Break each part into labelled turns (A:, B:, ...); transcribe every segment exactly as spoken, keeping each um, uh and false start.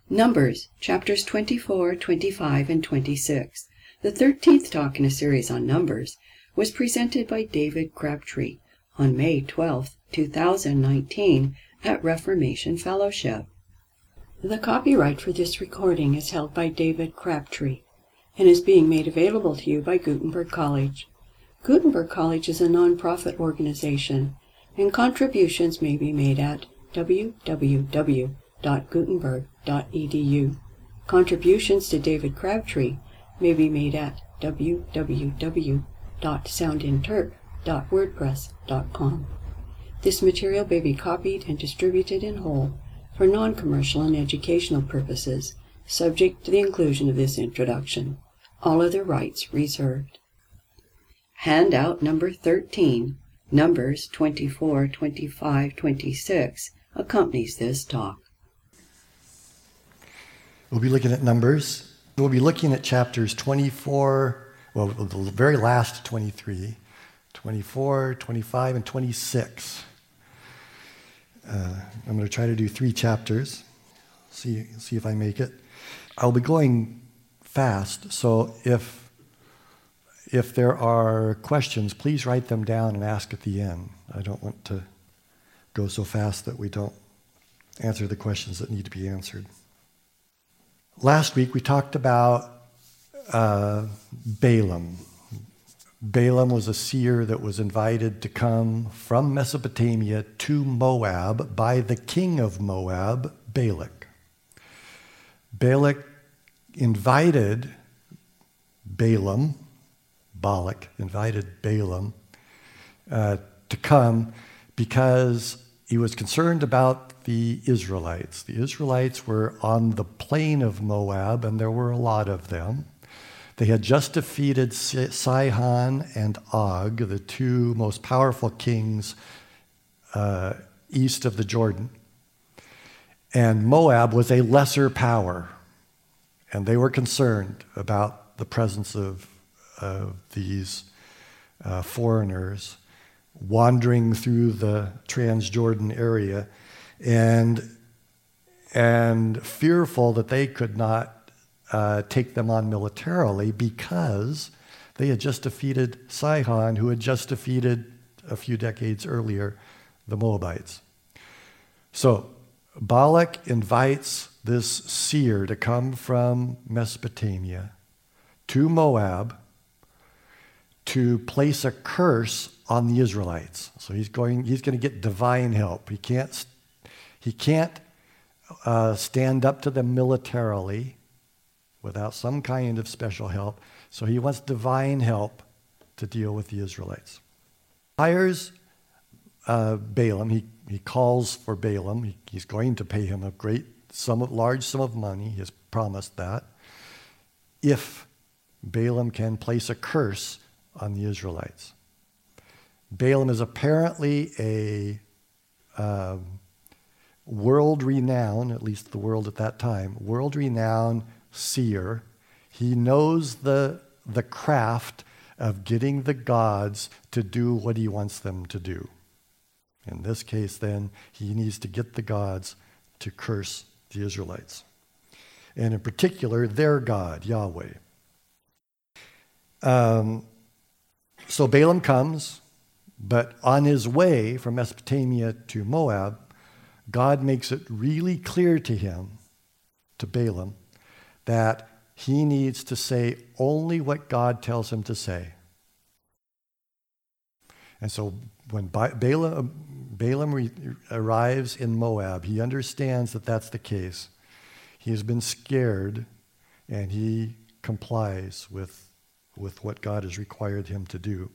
A: Numbers, chapters twenty-four, twenty-five, and twenty-six. The thirteenth talk in a series on Numbers was presented by David Crabtree on May twelfth, two thousand nineteen at Reformation Fellowship. The copyright for this recording is held by David Crabtree and is being made available to you by Gutenberg College. Gutenberg College is a non-profit organization, and contributions may be made at w w w dot gutenberg dot e d u. Contributions to David Crabtree may be made at w w w dot soundinterp dot wordpress dot com. This material may be copied and distributed in whole for non-commercial and educational purposes, subject to the inclusion of this introduction. All other rights reserved. Handout number thirteen, Numbers twenty-four, twenty-five, twenty-six, accompanies this talk.
B: We'll be looking at Numbers. We'll be looking at chapters twenty-four, well, the very last twenty-three, twenty-four, twenty-five, and twenty-six. Uh, I'm going to try to do three chapters, see, see if I make it. I'll be going fast, so if, if there are questions, please write them down and ask at the end. I don't want to go so fast that we don't answer the questions that need to be answered. Last week we talked about uh, Balaam. Balaam was a seer that was invited to come from Mesopotamia to Moab by the king of Moab, Balak. Balak invited Balaam, Balak invited Balaam uh, to come because he was concerned about the Israelites. The Israelites were on the plain of Moab, and there were a lot of them. They had just defeated Sihon and Og, the two most powerful kings uh, east of the Jordan. And Moab was a lesser power, and they were concerned about the presence of, of these uh, foreigners wandering through the Transjordan area, and and fearful that they could not uh, take them on militarily because they had just defeated Sihon, who had just defeated a few decades earlier the Moabites. So Balak invites this seer to come from Mesopotamia to Moab to place a curse on the Israelites. So he's going he's going to get divine help. He can't He can't uh, stand up to them militarily without some kind of special help. So he wants divine help to deal with the Israelites. Hires uh, Balaam. He, he calls for Balaam. He, he's going to pay him a great sum of large sum of money. He has promised that if Balaam can place a curse on the Israelites. Balaam is apparently a uh, world-renowned, at least the world at that time, world-renowned seer. He knows the, the craft of getting the gods to do what he wants them to do. In this case, then, he needs to get the gods to curse the Israelites. And in particular, their God, Yahweh. Um, so Balaam comes, but on his way from Mesopotamia to Moab, God makes it really clear to him, to Balaam, that he needs to say only what God tells him to say. And so when Balaam, Balaam re- arrives in Moab, he understands that that's the case. He has been scared, and he complies with, with what God has required him to do.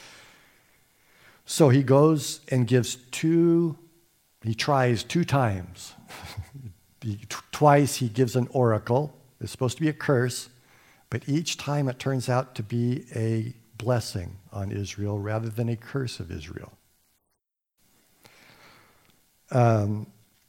B: So he goes and gives two He tries two times. he, t- twice he gives an oracle. It's supposed to be a curse, but each time it turns out to be a blessing on Israel rather than a curse of Israel. Um,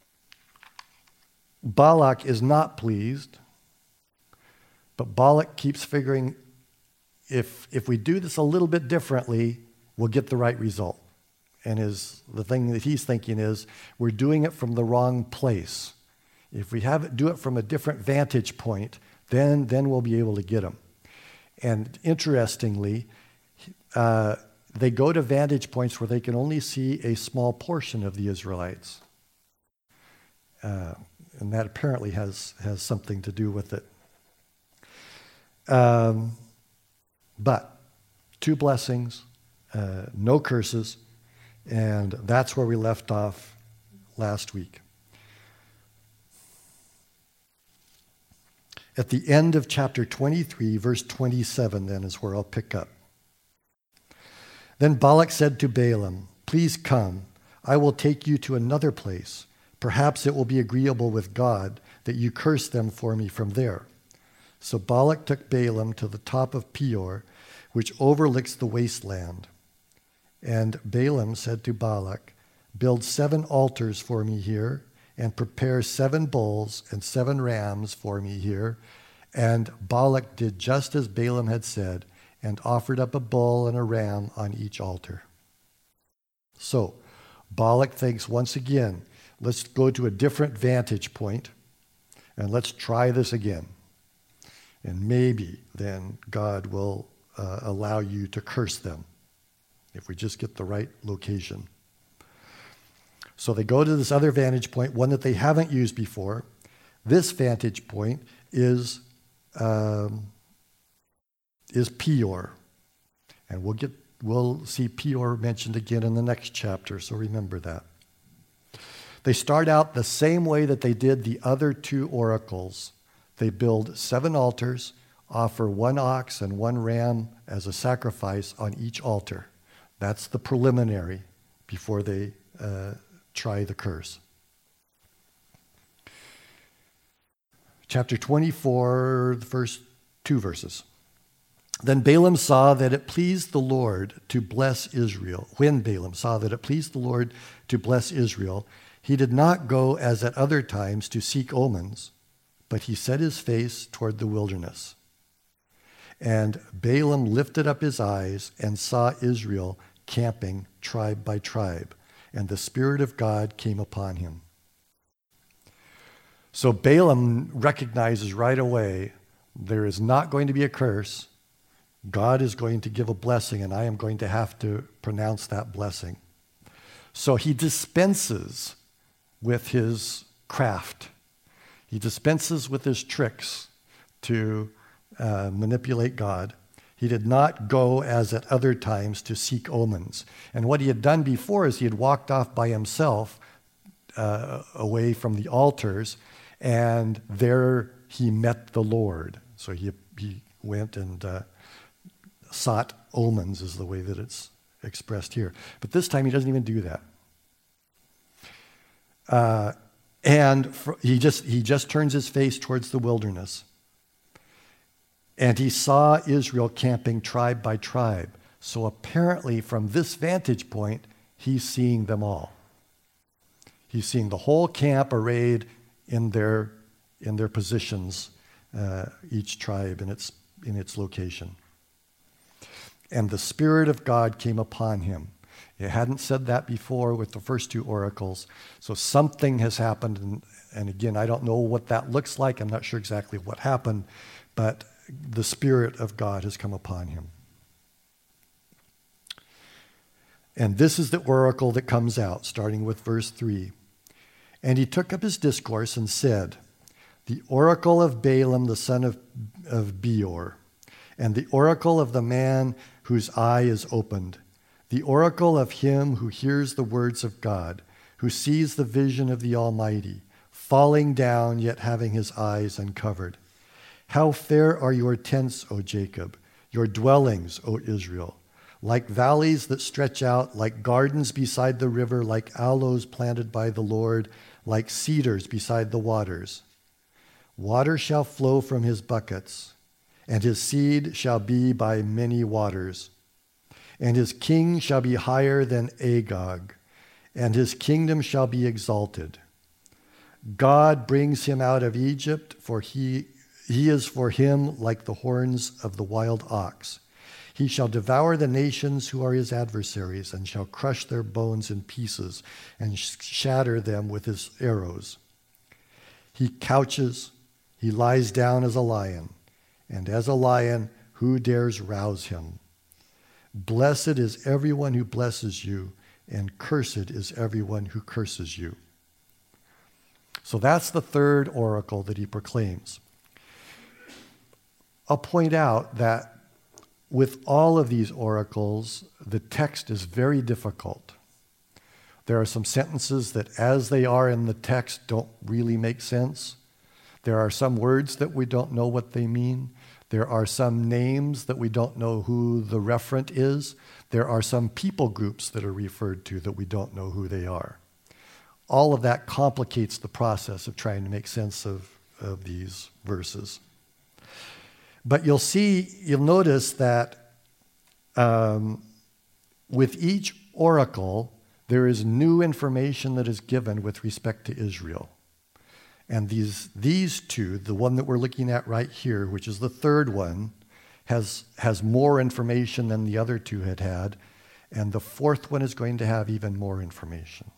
B: Balak is not pleased, but Balak keeps figuring if if we do this a little bit differently, we'll get the right result. And his, the thing that he's thinking is, we're doing it from the wrong place. If we have it, do it from a different vantage point, then, then we'll be able to get them. And interestingly, uh, they go to vantage points where they can only see a small portion of the Israelites. Uh, and that apparently has, has something to do with it. Um, but two blessings, uh, no curses, and that's where we left off last week. At the end of chapter twenty-three, verse twenty-seven, then, is where I'll pick up. Then Balak said to Balaam, "Please come, I will take you to another place. Perhaps it will be agreeable with God that you curse them for me from there." So Balak took Balaam to the top of Peor, which overlooks the wasteland. And Balaam said to Balak, "Build seven altars for me here, and prepare seven bulls and seven rams for me here." And Balak did just as Balaam had said, and offered up a bull and a ram on each altar. So Balak thinks once again, let's go to a different vantage point, and let's try this again. And maybe then God will uh, allow you to curse them, if we just get the right location. So they go to this other vantage point, one that they haven't used before. This vantage point is um, is Peor. And we'll get we'll see Peor mentioned again in the next chapter, so remember that. They start out the same way that they did the other two oracles. They build seven altars, offer one ox and one ram as a sacrifice on each altar. That's the preliminary before they uh, try the curse. Chapter twenty-four, the first two verses. Then Balaam saw that it pleased the Lord to bless Israel. When Balaam saw that it pleased the Lord to bless Israel, he did not go as at other times to seek omens, but he set his face toward the wilderness. And Balaam lifted up his eyes and saw Israel camping tribe by tribe, and the Spirit of God came upon him. So Balaam recognizes right away there is not going to be a curse. God is going to give a blessing, and I am going to have to pronounce that blessing. So he dispenses with his craft. He dispenses with his tricks to uh, manipulate God. He did not go as at other times to seek omens. And what he had done before is he had walked off by himself uh, away from the altars, and there he met the Lord. So he, he went and uh, sought omens, is the way that it's expressed here. But this time he doesn't even do that. Uh, and for, he just he just turns his face towards the wilderness. And he saw Israel camping tribe by tribe. So apparently from this vantage point, he's seeing them all. He's seeing the whole camp arrayed in their in their positions, uh, each tribe in its in its location. And the Spirit of God came upon him. It hadn't said that before with the first two oracles. So something has happened. And, and again, I don't know what that looks like. I'm not sure exactly what happened. But the Spirit of God has come upon him. And this is the oracle that comes out, starting with verse three. And he took up his discourse and said, "The oracle of Balaam, the son of, of Beor, and the oracle of the man whose eye is opened, the oracle of him who hears the words of God, who sees the vision of the Almighty, falling down yet having his eyes uncovered. How fair are your tents, O Jacob, your dwellings, O Israel, like valleys that stretch out, like gardens beside the river, like aloes planted by the Lord, like cedars beside the waters. Water shall flow from his buckets, and his seed shall be by many waters. And his king shall be higher than Agag, and his kingdom shall be exalted. God brings him out of Egypt, for he, he is for him like the horns of the wild ox. He shall devour the nations who are his adversaries, and shall crush their bones in pieces, and sh- shatter them with his arrows. He couches, he lies down as a lion, and as a lion, who dares rouse him? Blessed is everyone who blesses you, and cursed is everyone who curses you. So that's the third oracle that he proclaims. I'll point out that with all of these oracles, the text is very difficult. There are some sentences that, as they are in the text, don't really make sense. There are some words that we don't know what they mean. There are some names that we don't know who the referent is. There are some people groups that are referred to that we don't know who they are. All of that complicates the process of trying to make sense of, of these verses. But you'll see, you'll notice that um, with each oracle, there is new information that is given with respect to Israel. And these, these two, the one that we're looking at right here, which is the third one, has, has more information than the other two had had. And the fourth one is going to have even more information.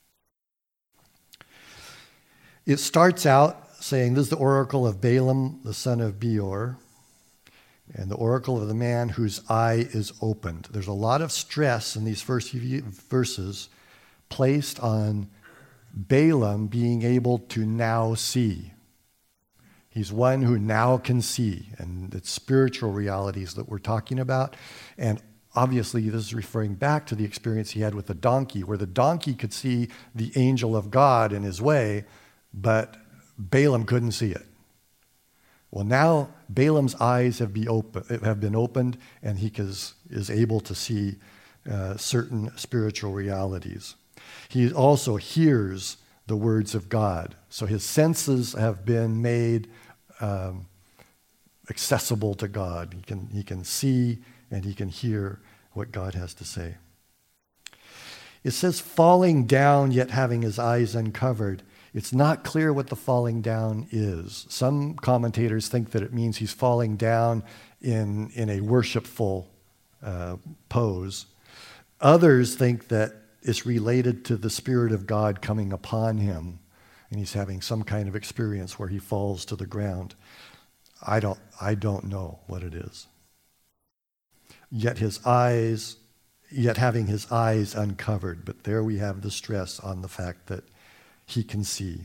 B: It starts out saying, this is the oracle of Balaam, the son of Beor, and the oracle of the man whose eye is opened. There's a lot of stress in these first few verses placed on Balaam being able to now see. He's one who now can see, and it's spiritual realities that we're talking about. And obviously, this is referring back to the experience he had with the donkey, where the donkey could see the angel of God in his way, but Balaam couldn't see it. Well, now Balaam's eyes have, be open, have been opened, and he is, is able to see uh, certain spiritual realities. He also hears the words of God. So his senses have been made um, accessible to God. He can, he can see and he can hear what God has to say. It says falling down, yet having his eyes uncovered. It's not clear what the falling down is. Some commentators think that it means he's falling down in, in a worshipful uh, pose. Others think that it's related to the Spirit of God coming upon him, and he's having some kind of experience where he falls to the ground. I don't, I don't know what it is. Yet his eyes, yet having his eyes uncovered. But there we have the stress on the fact that he can see.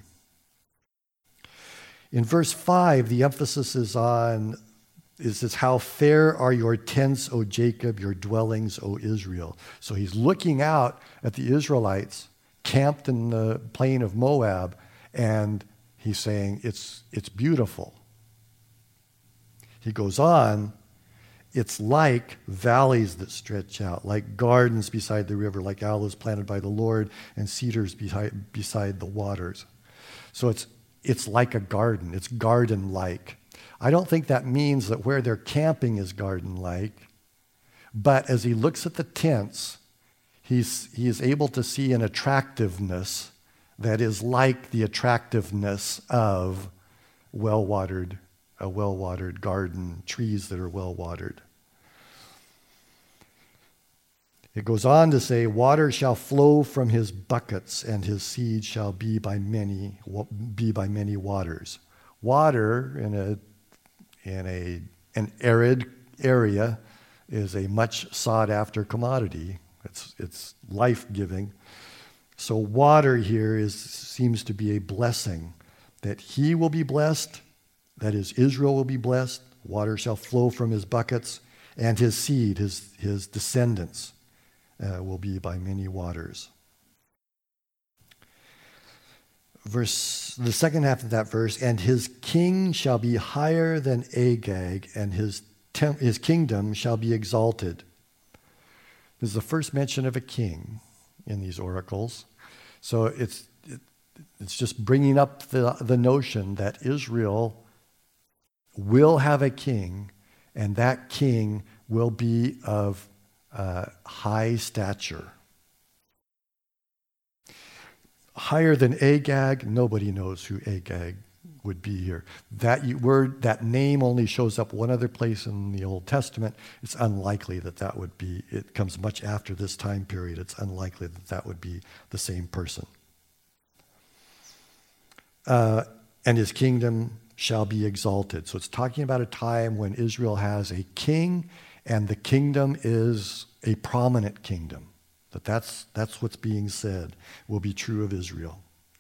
B: In verse five, the emphasis is on, is this, how fair are your tents, O Jacob, your dwellings, O Israel. So he's looking out at the Israelites camped in the plain of Moab, and he's saying, it's, it's beautiful. He goes on, it's like valleys that stretch out, like gardens beside the river, like aloes planted by the Lord and cedars beside, beside the waters. So it's, it's like a garden. It's garden-like. I don't think that means that where they're camping is garden-like, but as he looks at the tents, he's, he is able to see an attractiveness that is like the attractiveness of well-watered, a well-watered garden, trees that are well-watered. It goes on to say, water shall flow from his buckets, and his seed shall be by many, be by many waters. Water in a in a an arid area is a much sought after commodity. It's it's life-giving. So water here is seems to be a blessing, that he will be blessed, that is, Israel will be blessed. Water shall flow from his buckets, and his seed, his his descendants, Uh, will be by many waters. Verse, the second half of that verse, and his king shall be higher than Agag, and his tem- his kingdom shall be exalted. This is the first mention of a king in these oracles. So it's it, it's just bringing up the, the notion that Israel will have a king, and that king will be of Uh, high stature. Higher than Agag, nobody knows who Agag would be here. That word, that name only shows up one other place in the Old Testament. It's unlikely that that would be, it comes much after this time period. It's unlikely that that would be the same person. Uh, and his kingdom shall be exalted. So it's talking about a time when Israel has a king, and the kingdom is a prominent kingdom. That that's, that's what's being said will be true of Israel.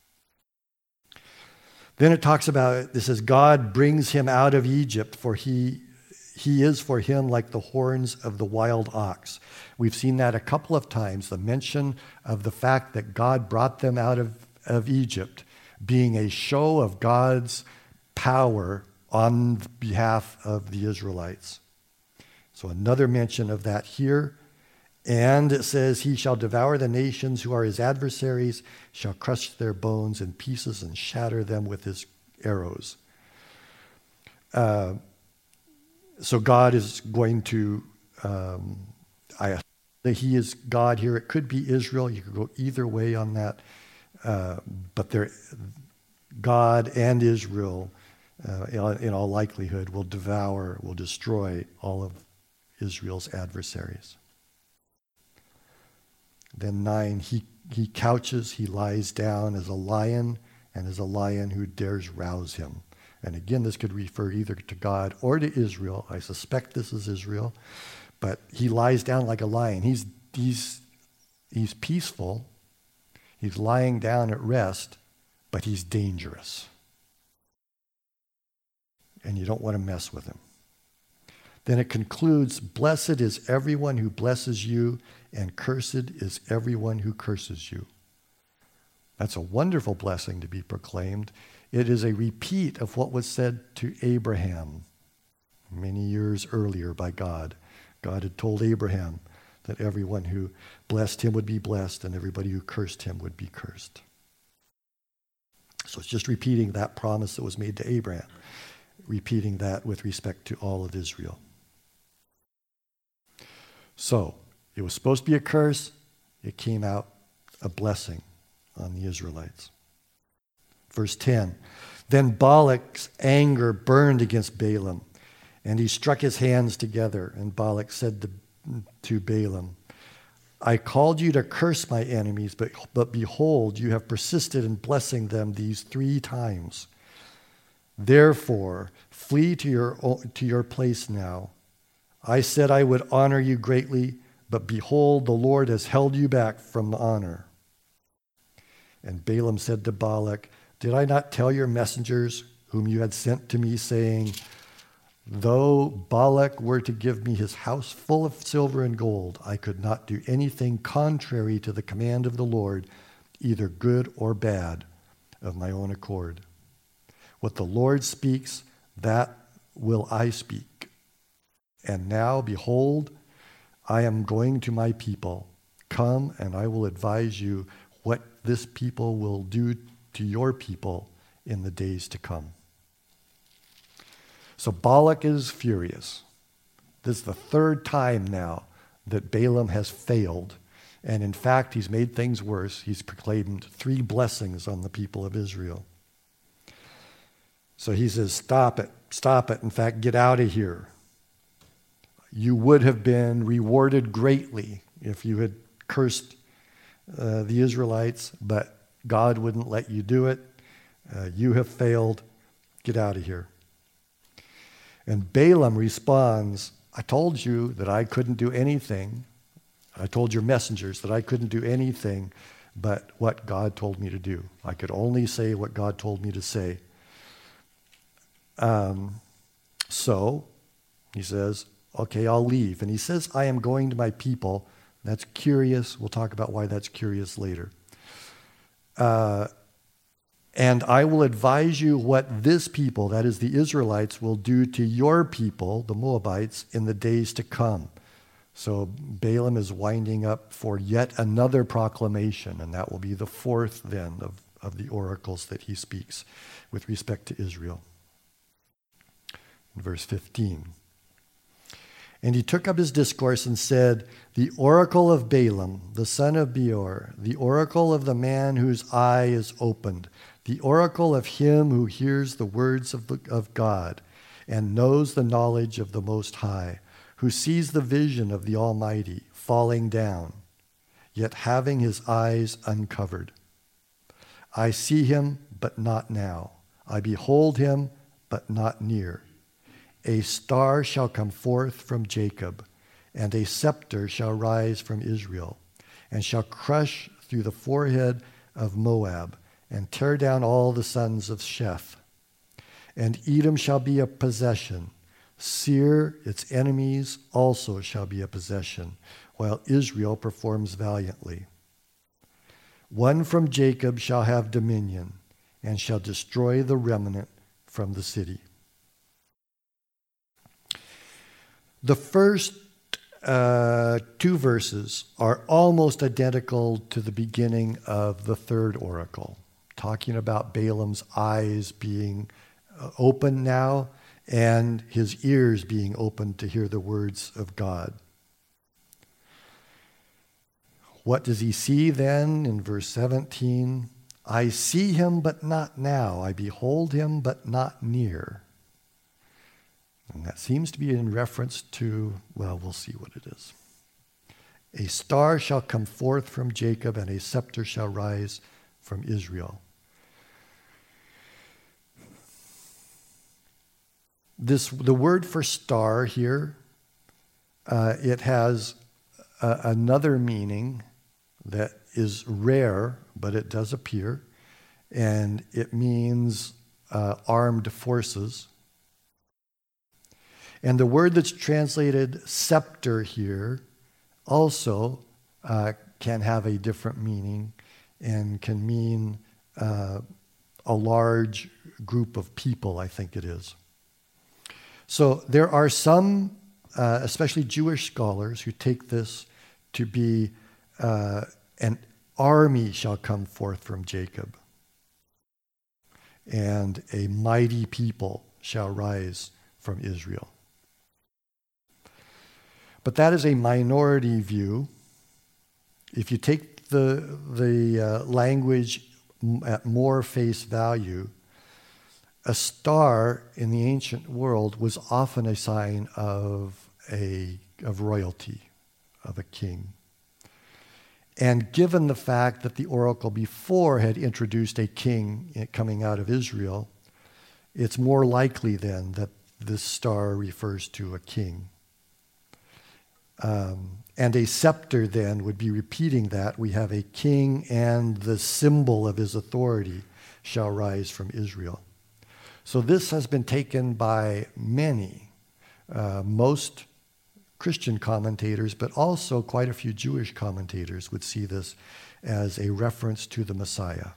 B: Then it talks about, this says, God brings him out of Egypt, for he, he is for him like the horns of the wild ox. We've seen that a couple of times, the mention of the fact that God brought them out of, of Egypt being a show of God's power on behalf of the Israelites. So another mention of that here. And it says, he shall devour the nations who are his adversaries, shall crush their bones in pieces and shatter them with his arrows. Uh, so God is going to, um, I that he is God here. It could be Israel. You could go either way on that. Uh, but there, God and Israel, uh, in, in all likelihood, will devour, will destroy all of Israel's adversaries. Then nine, he, he couches, he lies down as a lion, and as a lion who dares rouse him. And again, this could refer either to God or to Israel. I suspect this is Israel. But he lies down like a lion. He's, he's, he's peaceful. He's lying down at rest, but he's dangerous. And you don't want to mess with him. Then it concludes, blessed is everyone who blesses you, and cursed is everyone who curses you. That's a wonderful blessing to be proclaimed. It is a repeat of what was said to Abraham many years earlier by God. God had told Abraham that everyone who blessed him would be blessed, and everybody who cursed him would be cursed. So it's just repeating that promise that was made to Abraham, repeating that with respect to all of Israel. So, it was supposed to be a curse. It came out a blessing on the Israelites. Verse ten, then Balak's anger burned against Balaam, and he struck his hands together. And Balak said to, to Balaam, I called you to curse my enemies, but, but behold, you have persisted in blessing them these three times. Therefore, flee to your, to your place now. I said I would honor you greatly, but behold, the Lord has held you back from the honor. And Balaam said to Balak, did I not tell your messengers whom you had sent to me, saying, though Balak were to give me his house full of silver and gold, I could not do anything contrary to the command of the Lord, either good or bad, of my own accord. What the Lord speaks, that will I speak. And now, behold, I am going to my people. Come, and I will advise you what this people will do to your people in the days to come. So Balak is furious. This is the third time now that Balaam has failed. And in fact, he's made things worse. He's proclaimed three blessings on the people of Israel. So he says, stop it, stop it. In fact, get out of here. You would have been rewarded greatly if you had cursed uh, the Israelites, but God wouldn't let you do it. Uh, you have failed. Get out of here. And Balaam responds, I told you that I couldn't do anything. I told your messengers that I couldn't do anything but what God told me to do. I could only say what God told me to say. Um, so, he says, okay, I'll leave. And he says, I am going to my people. That's curious. We'll talk about why that's curious later. Uh, and I will advise you what this people, that is the Israelites, will do to your people, the Moabites, in the days to come. So Balaam is winding up for yet another proclamation, and that will be the fourth then of, of the oracles that he speaks with respect to Israel. In verse fifteen. And he took up his discourse and said, the oracle of Balaam, the son of Beor, the oracle of the man whose eye is opened, the oracle of him who hears the words of, the, of God and knows the knowledge of the Most High, who sees the vision of the Almighty falling down, yet having his eyes uncovered. I see him, but not now. I behold him, but not near. A star shall come forth from Jacob, and a scepter shall rise from Israel, and shall crush through the forehead of Moab, and tear down all the sons of Sheth. And Edom shall be a possession. Seir, its enemies, also shall be a possession, while Israel performs valiantly. One from Jacob shall have dominion, and shall destroy the remnant from the city. The first uh, two verses are almost identical to the beginning of the third oracle, talking about Balaam's eyes being uh, open now and his ears being open to hear the words of God. What does he see then in verse seventeen? I see him, but not now. I behold him, but not near. And that seems to be in reference to, well, we'll see what it is. A star shall come forth from Jacob, and a scepter shall rise from Israel. This, the word for star here, uh, it has uh, another meaning that is rare, but it does appear, and it means uh, armed forces. And the word that's translated scepter here also uh, can have a different meaning and can mean uh, a large group of people, I think it is. So there are some, uh, especially Jewish scholars, who take this to be uh, an army shall come forth from Jacob, and a mighty people shall rise from Israel. But that is a minority view. If you take the, the uh, language at more face value, a star in the ancient world was often a sign of, a, of royalty, of a king. And given the fact that the oracle before had introduced a king coming out of Israel, it's more likely then that this star refers to a king. Um, and a scepter then would be repeating that. We have a king, and the symbol of his authority shall rise from Israel. So this has been taken by many, uh, most Christian commentators, but also quite a few Jewish commentators would see this as a reference to the Messiah.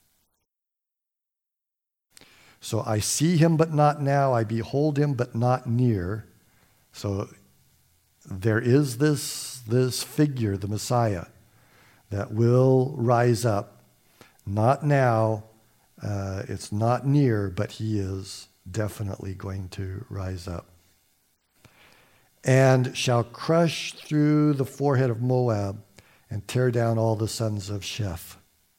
B: So I see him, but not now. I behold him, but not near. So there is this, this figure, the Messiah, that will rise up. Not now, uh, it's not near, but he is definitely going to rise up. And shall crush through the forehead of Moab and tear down all the sons of Sheth.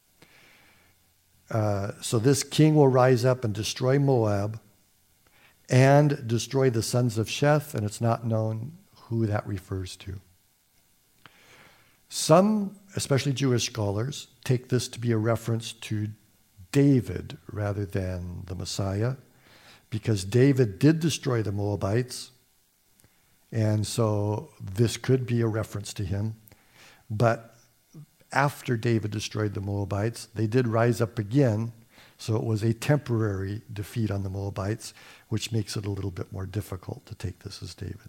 B: Uh, so this king will rise up and destroy Moab and destroy the sons of Sheth, and it's not known who that refers to. Some, especially Jewish scholars, take this to be a reference to David rather than the Messiah, because David did destroy the Moabites, and so this could be a reference to him. But after David destroyed the Moabites, they did rise up again, so it was a temporary defeat on the Moabites, which makes it a little bit more difficult to take this as David.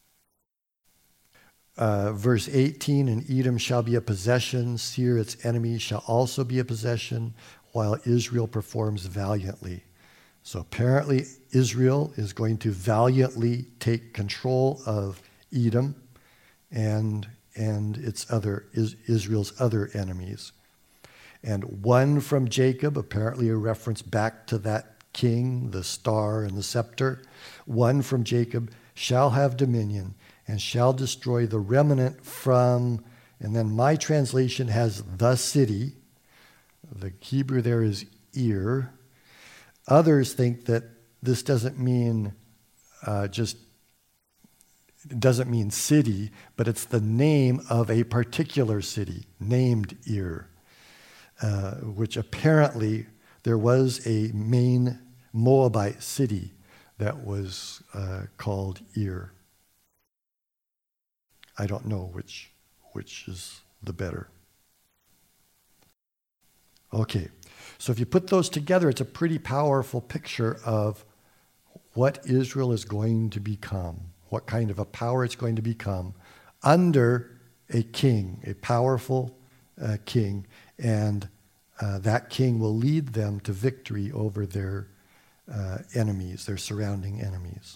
B: Uh, verse eighteen, and Edom shall be a possession, Seir its enemy shall also be a possession, while Israel performs valiantly. So apparently Israel is going to valiantly take control of Edom and, and its other, is, Israel's other enemies. And one from Jacob, apparently a reference back to that king, the star and the scepter. One from Jacob shall have dominion and shall destroy the remnant from, and then my translation has the city. The Hebrew there is ear. Others think that this doesn't mean uh, just, it doesn't mean city, but it's the name of a particular city, named Ir, uh, which apparently there was a main Moabite city that was uh, called Ir. I don't know which which is the better. Okay, so if you put those together, it's a pretty powerful picture of what Israel is going to become, what kind of a power it's going to become under a king, a powerful uh, king, and uh, that king will lead them to victory over their uh, enemies, their surrounding enemies.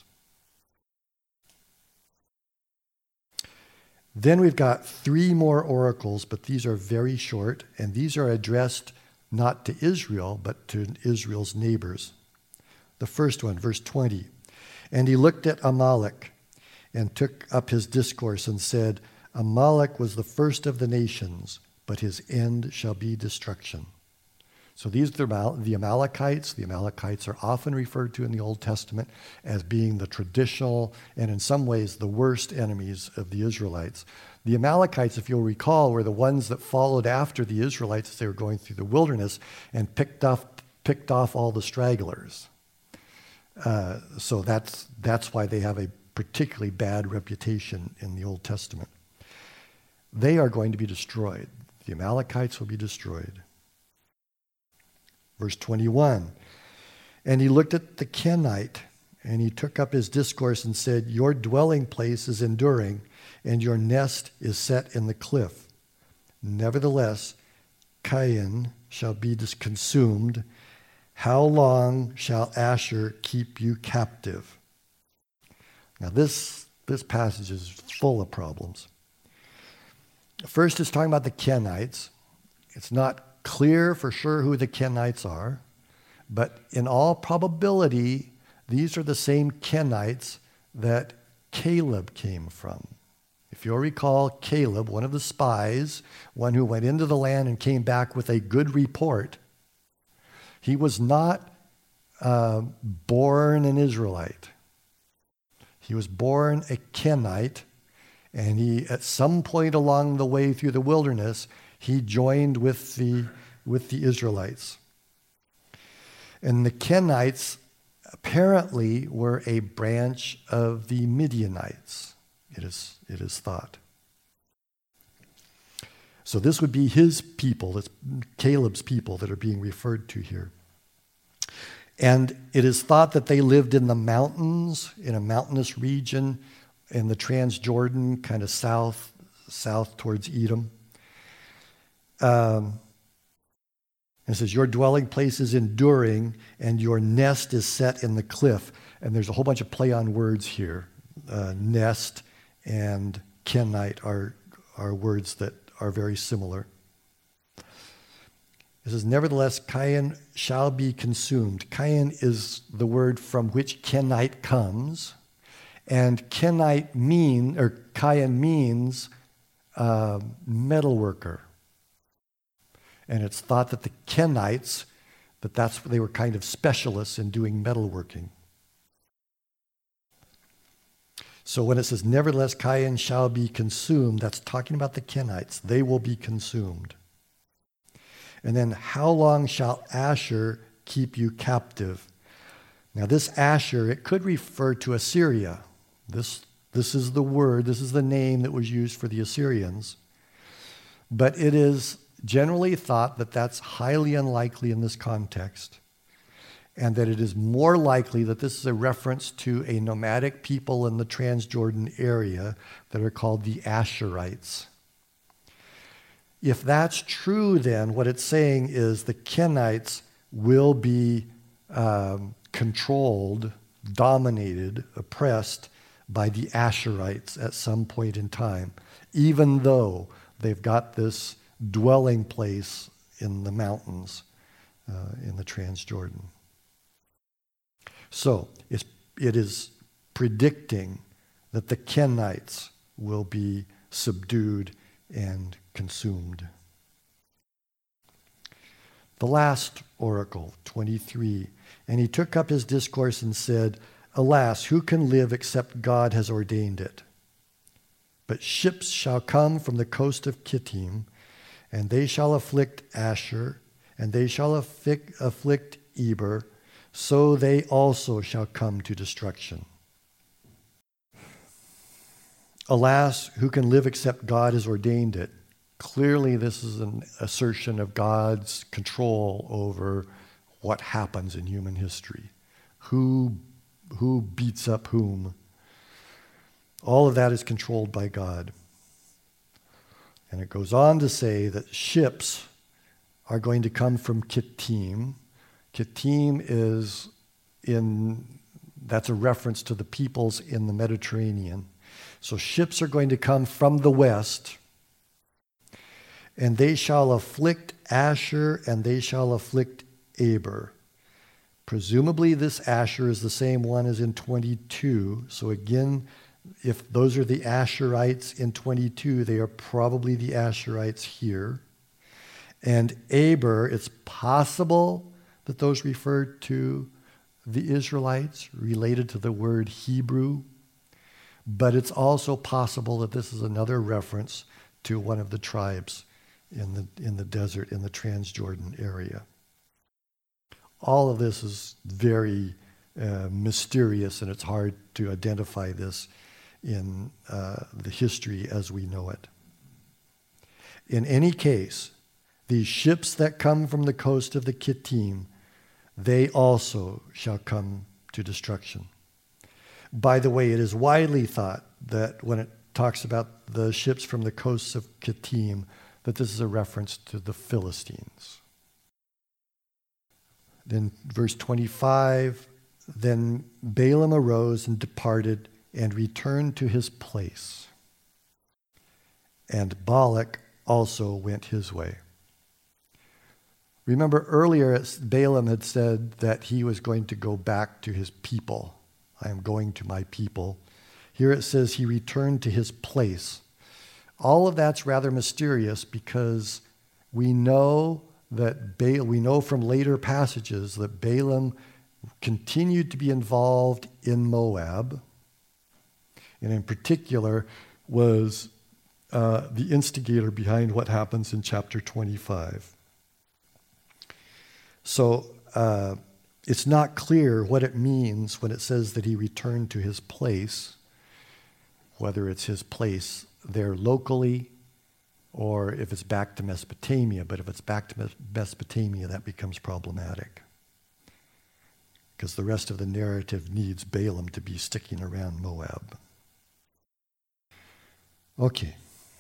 B: Then we've got three more oracles, but these are very short, and these are addressed not to Israel, but to Israel's neighbors. The first one, verse twenty. And he looked at Amalek and took up his discourse and said, Amalek was the first of the nations, but his end shall be destruction. So these are the Amalekites. The Amalekites are often referred to in the Old Testament as being the traditional and in some ways the worst enemies of the Israelites. The Amalekites, if you'll recall, were the ones that followed after the Israelites as they were going through the wilderness and picked off, picked off all the stragglers. Uh, so that's, that's why they have a particularly bad reputation in the Old Testament. They are going to be destroyed. The Amalekites will be destroyed. Verse twenty-one, and he looked at the Kenite, and he took up his discourse and said, your dwelling place is enduring, and your nest is set in the cliff. Nevertheless, Cain shall be consumed. How long shall Asher keep you captive? Now this, this passage is full of problems. First, it's talking about the Kenites. It's not clear for sure who the Kenites are, but in all probability, these are the same Kenites that Caleb came from. If you'll recall, Caleb, one of the spies, one who went into the land and came back with a good report, he was not uh, born an Israelite. He was born a Kenite, and he, at some point along the way through the wilderness, he joined with the, with the Israelites. And the Kenites apparently were a branch of the Midianites, it is, it is thought. So this would be his people, it's Caleb's people that are being referred to here. And it is thought that they lived in the mountains, in a mountainous region, in the Transjordan, kind of south, south towards Edom. Um, it says, your dwelling place is enduring, and your nest is set in the cliff. And there's a whole bunch of play on words here. Uh, nest and Kenite are, are words that are very similar. It says, nevertheless, Cain shall be consumed. Cain is the word from which Kenite comes. And Kenite mean, or Cain means uh, metal worker. And it's thought that the Kenites, that that's they were kind of specialists in doing metalworking. So when it says, nevertheless, Cain shall be consumed, that's talking about the Kenites. They will be consumed. And then, how long shall Asher keep you captive? Now this Asher, it could refer to Assyria. This, this is the word, this is the name that was used for the Assyrians. But it is generally thought that that's highly unlikely in this context, and that it is more likely that this is a reference to a nomadic people in the Transjordan area that are called the Asherites. If that's true, then what it's saying is the Kenites will be um, controlled, dominated, oppressed by the Asherites at some point in time, even though they've got this dwelling place in the mountains uh, in the Transjordan. So it's, it is predicting that the Kenites will be subdued and consumed. The last oracle, twenty-three, and he took up his discourse and said, alas, who can live except God has ordained it? But ships shall come from the coast of Kittim, and they shall afflict Asher, and they shall afflict, afflict Eber, so they also shall come to destruction. Alas, who can live except God has ordained it? Clearly, this is an assertion of God's control over what happens in human history. Who, who beats up whom? All of that is controlled by God. And it goes on to say that ships are going to come from Kittim. Kittim is in, that's a reference to the peoples in the Mediterranean. So ships are going to come from the west, and they shall afflict Asher, and they shall afflict Aber. Presumably this Asher is the same one as in twenty-two. So again, if those are the Asherites in twenty-two, they are probably the Asherites here. And Aber, it's possible that those referred to the Israelites, related to the word Hebrew. But it's also possible that this is another reference to one of the tribes in the in the desert, in the Transjordan area. All of this is very uh, mysterious, and it's hard to identify this in uh, the history as we know it. In any case, these ships that come from the coast of the Kittim, they also shall come to destruction. By the way, it is widely thought that when it talks about the ships from the coasts of Kittim, that this is a reference to the Philistines. Then verse twenty-five, then Balaam arose and departed and returned to his place. And Balak also went his way. Remember earlier Balaam had said that he was going to go back to his people. I am going to my people. Here it says he returned to his place. All of that's rather mysterious because we know that ba- we know from later passages that Balaam continued to be involved in Moab, and in particular was uh, the instigator behind what happens in chapter twenty-five. So uh, it's not clear what it means when it says that he returned to his place, whether it's his place there locally or if it's back to Mesopotamia. But if it's back to Mesopotamia, that becomes problematic because the rest of the narrative needs Balaam to be sticking around Moab. Okay.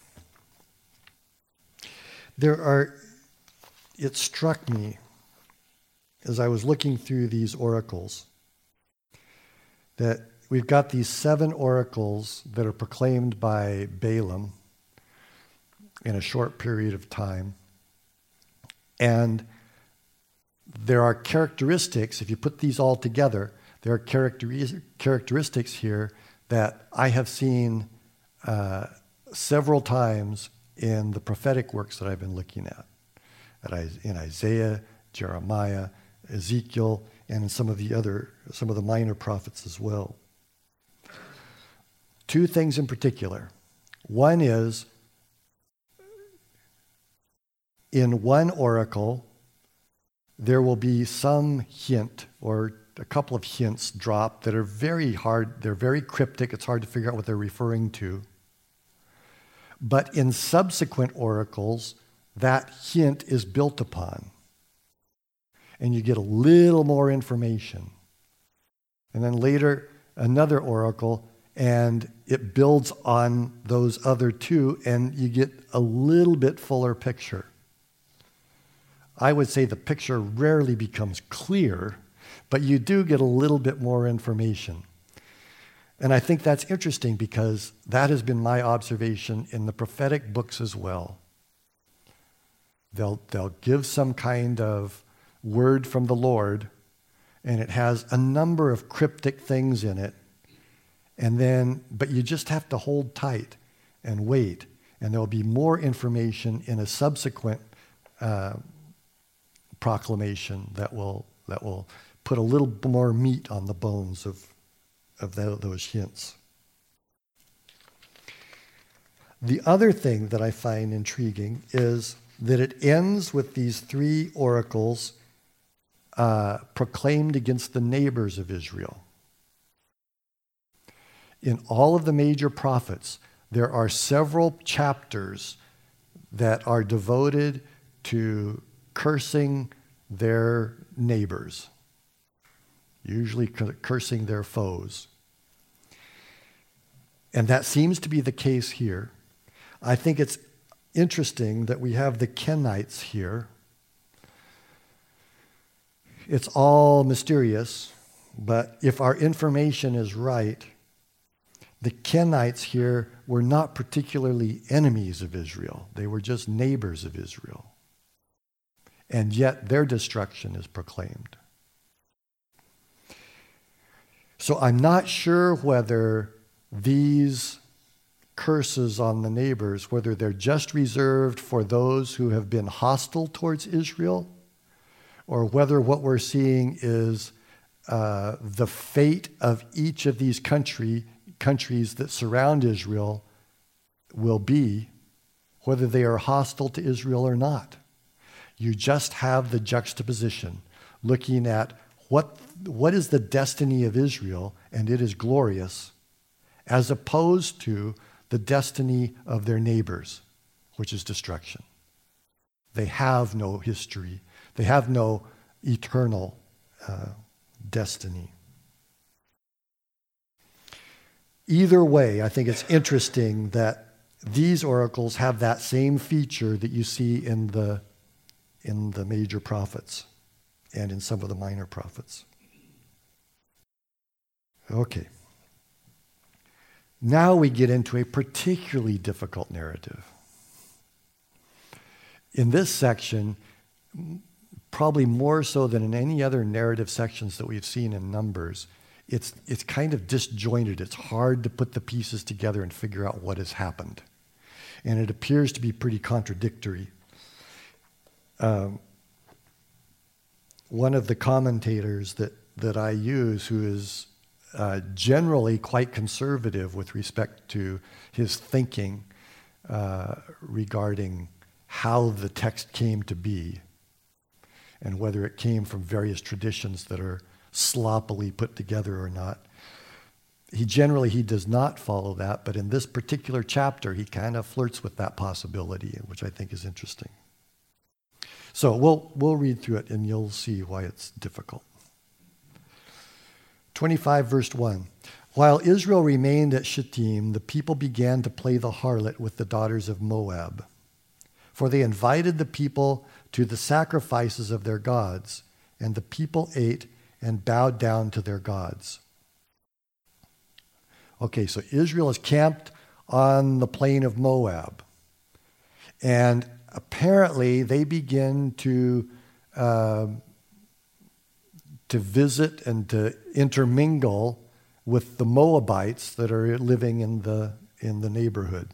B: There are, it struck me as I was looking through these oracles, that we've got these seven oracles that are proclaimed by Balaam in a short period of time. And there are characteristics, if you put these all together, there are characteri- characteristics here that I have seen uh, several times in the prophetic works that I've been looking at, at in Isaiah, Jeremiah, Ezekiel, and in some of the other, some of the minor prophets as well. Two things in particular. One is, in one oracle, there will be some hint or a couple of hints dropped that are very hard, they're very cryptic, it's hard to figure out what they're referring to. But in subsequent oracles, that hint is built upon. And you get a little more information. And then later, another oracle, and it builds on those other two, and you get a little bit fuller picture. I would say the picture rarely becomes clear, but you do get a little bit more information. And I think that's interesting because that has been my observation in the prophetic books as well. They'll, they'll give some kind of word from the Lord, and it has a number of cryptic things in it. And then, but you just have to hold tight and wait, and there'll be more information in a subsequent uh, proclamation that will that will put a little more meat on the bones of of the, those hints. The other thing that I find intriguing is that it ends with these three oracles uh, proclaimed against the neighbors of Israel. In all of the major prophets, there are several chapters that are devoted to cursing their neighbors, usually cursing their foes. And that seems to be the case here. I think it's interesting that we have the Kenites here. It's all mysterious, but if our information is right, the Kenites here were not particularly enemies of Israel. They were just neighbors of Israel. And yet their destruction is proclaimed. So I'm not sure whether these curses on the neighbors, whether they're just reserved for those who have been hostile towards Israel, or whether what we're seeing is uh, the fate of each of these country, countries that surround Israel will be, whether they are hostile to Israel or not. You just have the juxtaposition, looking at what, what is the destiny of Israel, and it is glorious, as opposed to the destiny of their neighbors, which is destruction. They have no history. They have no eternal uh, destiny. Either way, I think it's interesting that these oracles have that same feature that you see in the, in the major prophets and in some of the minor prophets. Okay. Now we get into a particularly difficult narrative. In this section, probably more so than in any other narrative sections that we've seen in Numbers, it's, it's kind of disjointed. It's hard to put the pieces together and figure out what has happened. And it appears to be pretty contradictory. Um, one of the commentators that, that I use, who is uh, generally quite conservative with respect to his thinking uh, regarding how the text came to be, and whether it came from various traditions that are sloppily put together or not. He generally, he does not follow that, but in this particular chapter, he kind of flirts with that possibility, which I think is interesting. So we'll, we'll read through it, and you'll see why it's difficult. twenty-five, verse one. While Israel remained at Shittim, the people began to play the harlot with the daughters of Moab. For they invited the people to the sacrifices of their gods, and the people ate and bowed down to their gods. Okay, so Israel is camped on the plain of Moab. And apparently they begin to, uh, to visit and to intermingle with the Moabites that are living in the, in the neighborhood.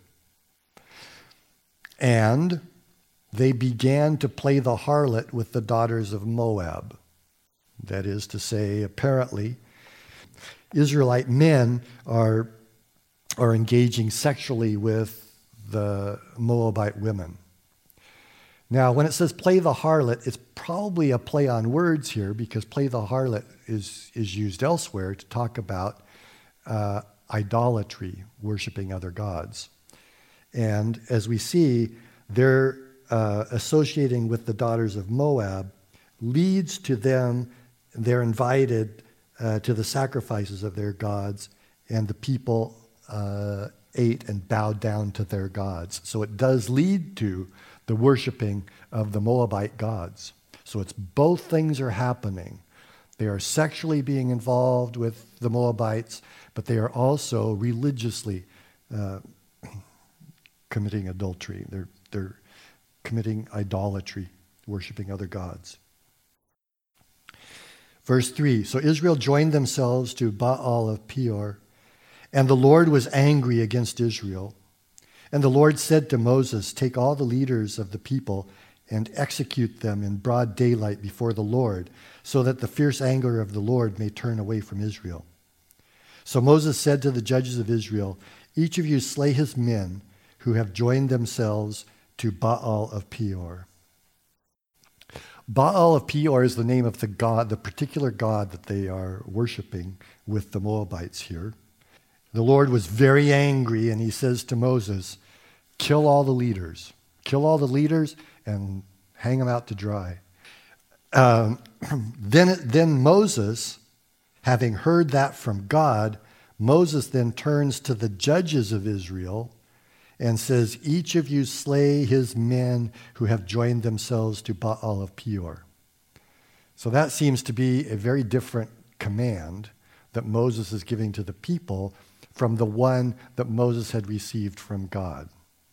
B: And they began to play the harlot with the daughters of Moab. That is to say, apparently, Israelite men are, are engaging sexually with the Moabite women. Now, when it says play the harlot, it's probably a play on words here, because play the harlot is, is used elsewhere to talk about uh, idolatry, worshiping other gods. And as we see, they're uh, associating with the daughters of Moab leads to them, they're invited uh, to the sacrifices of their gods, and the people uh, ate and bowed down to their gods. So it does lead to the worshiping of the Moabite gods. So it's both things are happening. They are sexually being involved with the Moabites, but they are also religiously uh, committing adultery. They're, they're committing idolatry, worshiping other gods. Verse three, so Israel joined themselves to Baal of Peor, and the Lord was angry against Israel. And the Lord said to Moses, take all the leaders of the people and execute them in broad daylight before the Lord, so that the fierce anger of the Lord may turn away from Israel. So Moses said to the judges of Israel, each of you slay his men who have joined themselves to Baal of Peor. Baal of Peor is the name of the god, the particular god that they are worshiping with the Moabites here. The Lord was very angry, and he says to Moses, kill all the leaders. Kill all the leaders and hang them out to dry. Um, then, then Moses, having heard that from God, Moses then turns to the judges of Israel and says, each of you slay his men who have joined themselves to Baal of Peor. So that seems to be a very different command that Moses is giving to the people from the one that Moses had received from God.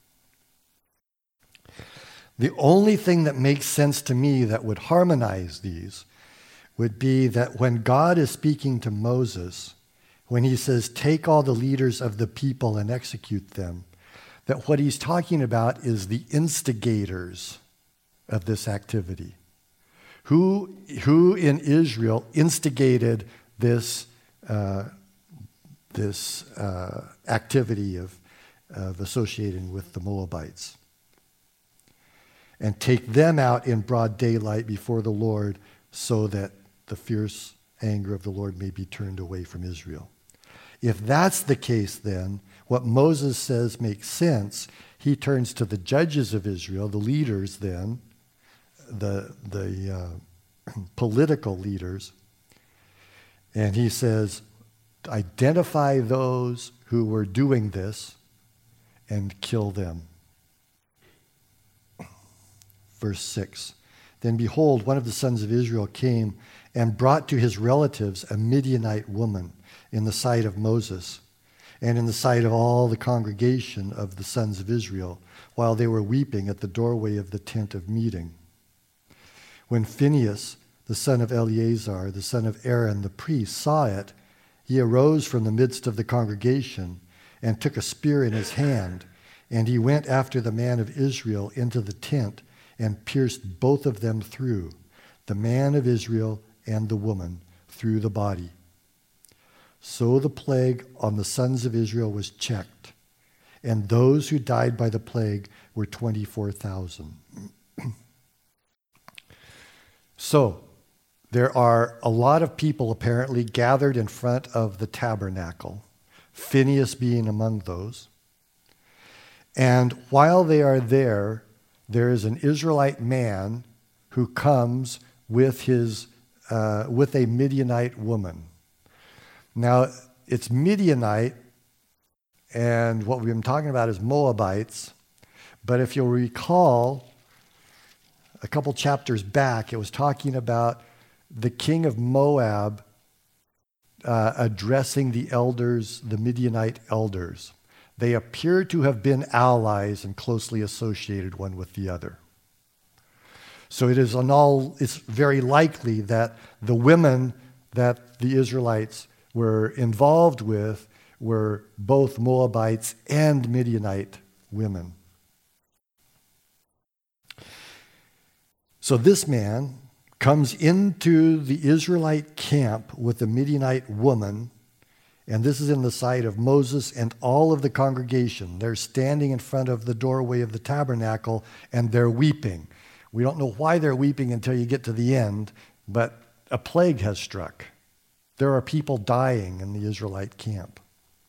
B: The only thing that makes sense to me that would harmonize these would be that when God is speaking to Moses, when he says, take all the leaders of the people and execute them, that what he's talking about is the instigators of this activity. Who, who in Israel instigated this, uh, this uh, activity of, of associating with the Moabites? And take them out in broad daylight before the Lord so that the fierce anger of the Lord may be turned away from Israel. If that's the case, then, what Moses says makes sense. He turns to the judges of Israel, the leaders then, the, the uh, political leaders, and he says, identify those who were doing this and kill them. Verse six, then behold, one of the sons of Israel came and brought to his relatives a Midianite woman in the sight of Moses and in the sight of all the congregation of the sons of Israel, while they were weeping at the doorway of the tent of meeting. When Phinehas, the son of Eleazar, the son of Aaron, the priest, saw it, he arose from the midst of the congregation and took a spear in his hand, and he went after the man of Israel into the tent and pierced both of them through, the man of Israel and the woman, through the body. So the plague on the sons of Israel was checked, and those who died by the plague were twenty-four thousand. So there are a lot of people apparently gathered in front of the tabernacle, Phinehas being among those. And while they are there, there is an Israelite man who comes with his uh, with a Midianite woman. Now, it's Midianite, and what we've been talking about is Moabites. But if you'll recall, a couple chapters back, it was talking about the king of Moab uh, addressing the elders, the Midianite elders. They appear to have been allies and closely associated one with the other. So it is on all, it's very likely that the women that the Israelites were involved with were both Moabites and Midianite women. So this man comes into the Israelite camp with a Midianite woman, and this is in the sight of Moses and all of the congregation. They're standing in front of the doorway of the tabernacle, and they're weeping. We don't know why they're weeping until you get to the end, but a plague has struck. There are people dying in the Israelite camp.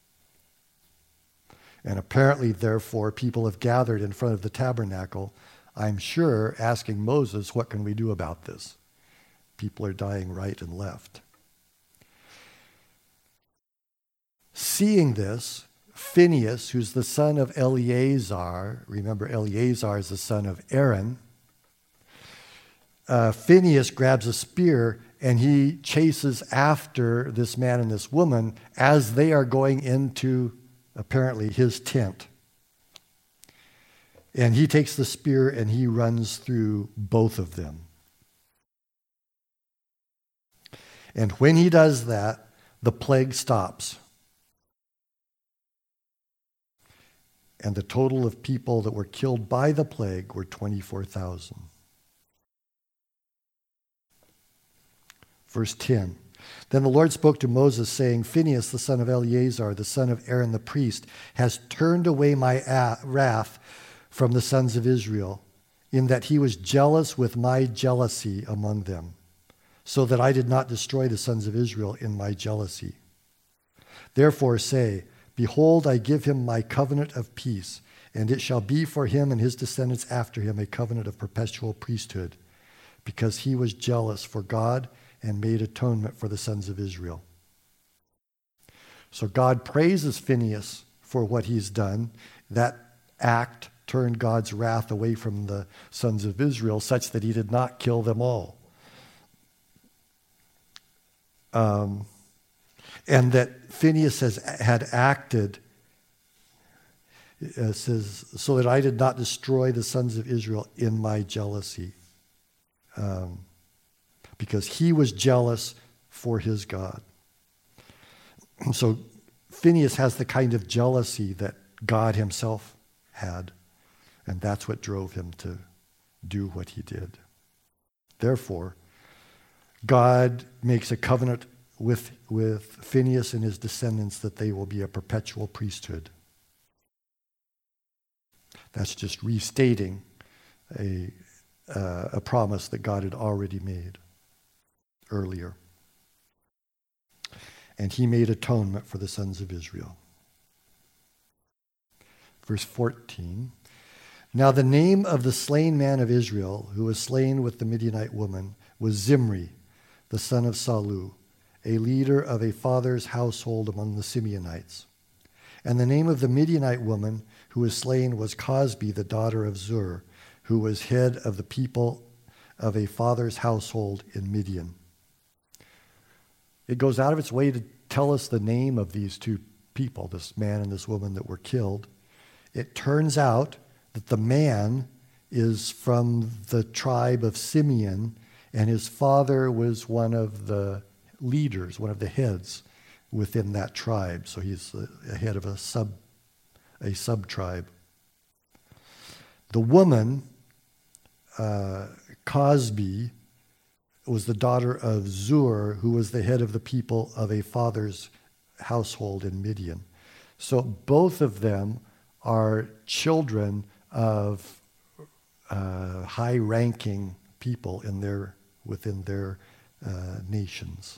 B: And apparently, therefore, people have gathered in front of the tabernacle, I'm sure, asking Moses, what can we do about this? People are dying right and left. Seeing this, Phinehas, who's the son of Eleazar, remember Eleazar is the son of Aaron, uh, Phinehas grabs a spear and he chases after this man and this woman as they are going into, apparently, his tent. And he takes the spear and he runs through both of them. And when he does that, the plague stops. And the total of people that were killed by the plague were twenty-four thousand. Verse ten. Then the Lord spoke to Moses, saying, Phinehas, the son of Eleazar, the son of Aaron the priest, has turned away my wrath from the sons of Israel, in that he was jealous with my jealousy among them, so that I did not destroy the sons of Israel in my jealousy. Therefore say, behold, I give him my covenant of peace, and it shall be for him and his descendants after him a covenant of perpetual priesthood, because he was jealous for God and made atonement for the sons of Israel. So God praises Phinehas for what he's done. That act turned God's wrath away from the sons of Israel such that he did not kill them all. Um, and that Phinehas has, had acted, it says, so that I did not destroy the sons of Israel in my jealousy. Um, because he was jealous for his God. So Phinehas has the kind of jealousy that God himself had, and that's what drove him to do what he did. Therefore, God makes a covenant with, with Phinehas and his descendants that they will be a perpetual priesthood. That's just restating a, uh, a promise that God had already made earlier. And he made atonement for the sons of Israel. Verse fourteen. Now the name of the slain man of Israel, who was slain with the Midianite woman, was Zimri, the son of Salu, a leader of a father's household among the Simeonites. And the name of the Midianite woman who was slain was Cosbi, the daughter of Zur, who was head of the people of a father's household in Midian. It goes out of its way to tell us the name of these two people, this man and this woman that were killed. It turns out that the man is from the tribe of Simeon, and his father was one of the leaders, one of the heads within that tribe. So he's a head of a sub, a sub-tribe. The woman, uh, Cosbi, was the daughter of Zur, who was the head of the people of a father's household in Midian. So both of them are children of uh, high-ranking people in their within their uh, nations.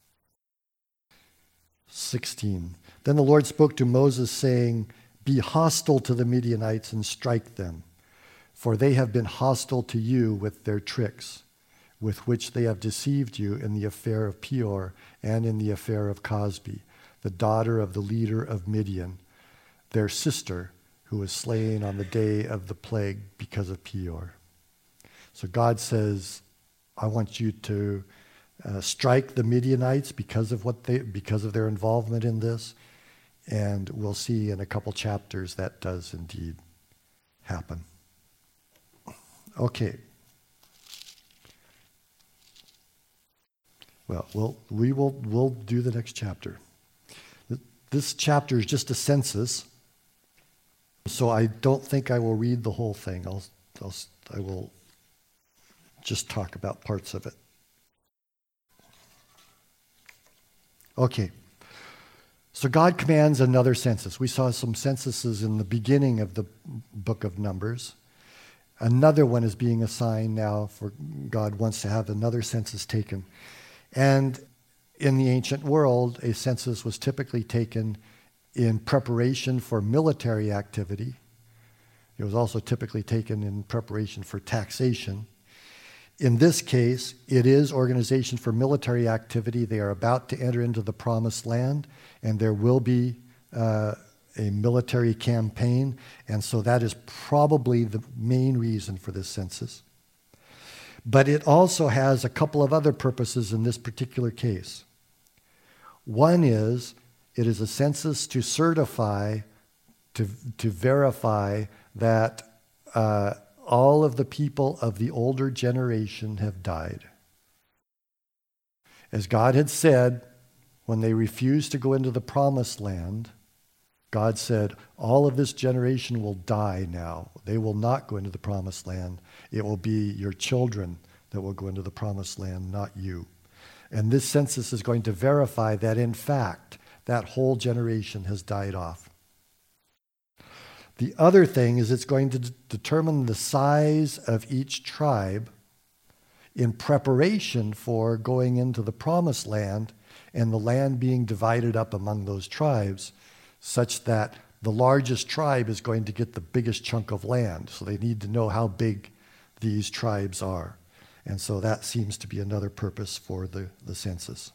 B: sixteen. Then the Lord spoke to Moses, saying, be hostile to the Midianites and strike them, for they have been hostile to you with their tricks, with which they have deceived you in the affair of Peor and in the affair of Cosbi, the daughter of the leader of Midian, their sister, who was slain on the day of the plague because of Peor. So God says, I want you to uh, strike the Midianites because of what they, because of their involvement in this, and we'll see in a couple chapters that does indeed happen. Okay. Well, we'll we will we'll do the next chapter. This chapter is just a census, so I don't think I will read the whole thing. I'll, I'll I will just talk about parts of it. Okay. So God commands another census. We saw some censuses in the beginning of the book of Numbers. Another one is being assigned now, for God wants to have another census taken. And in the ancient world, a census was typically taken in preparation for military activity. It was also typically taken in preparation for taxation. In this case, it is organization for military activity. They are about to enter into the promised land, and there will be uh, a military campaign, and so that is probably the main reason for this census. But it also has a couple of other purposes in this particular case. One is, it is a census to certify, to, to verify that uh, all of the people of the older generation have died. As God had said, when they refused to go into the promised land, God said, all of this generation will die now. They will not go into the promised land. It will be your children that will go into the promised land, not you. And this census is going to verify that, in fact, that whole generation has died off. The other thing is it's going to d- determine the size of each tribe in preparation for going into the promised land and the land being divided up among those tribes, such that the largest tribe is going to get the biggest chunk of land. So they need to know how big these tribes are. And so that seems to be another purpose for the, the census.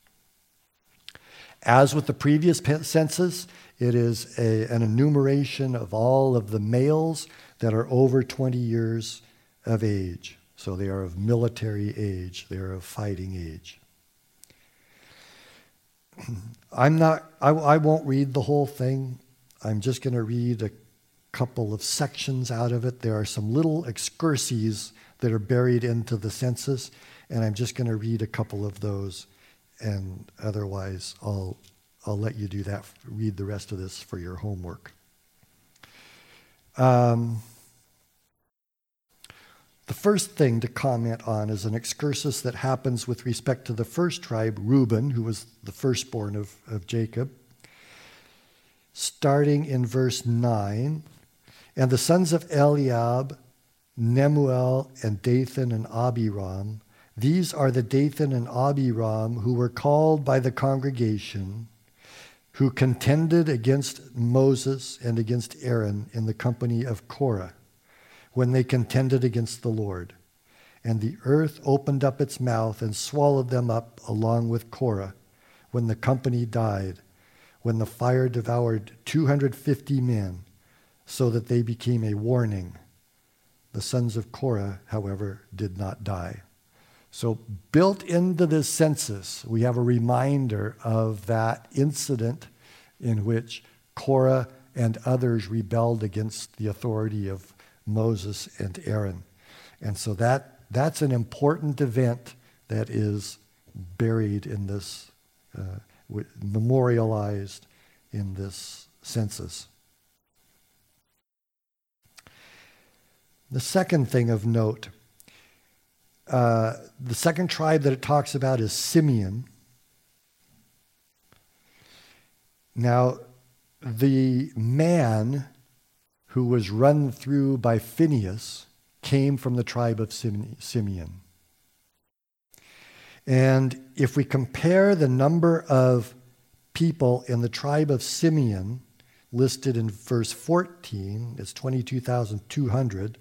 B: As with the previous census, it is a, an enumeration of all of the males that are over twenty years of age. So they are of military age, they are of fighting age. I'm not, I, I won't read the whole thing. I'm just going to read a couple of sections out of it. There are some little excurses that are buried into the census, and I'm just going to read a couple of those, and otherwise I'll I'll let you do that, read the rest of this for your homework. Um, the first thing to comment on is an excursus that happens with respect to the first tribe, Reuben, who was the firstborn of, of Jacob. Starting in verse nine, and the sons of Eliab, Nemuel, and Dathan, and Abiram, these are the Dathan and Abiram who were called by the congregation, who contended against Moses and against Aaron in the company of Korah, when they contended against the Lord. And the earth opened up its mouth and swallowed them up along with Korah, when the company died, when the fire devoured two hundred fifty men, so that they became a warning. The sons of Korah, however, did not die. So built into this census, we have a reminder of that incident in which Korah and others rebelled against the authority of Moses and Aaron. And so that that's an important event that is buried in this, uh, memorialized in this census. The second thing of note, uh, the second tribe that it talks about is Simeon. Now, the man who was run through by Phinehas came from the tribe of Simeon. And if we compare the number of people in the tribe of Simeon listed in verse fourteen, it's twenty-two thousand two hundred.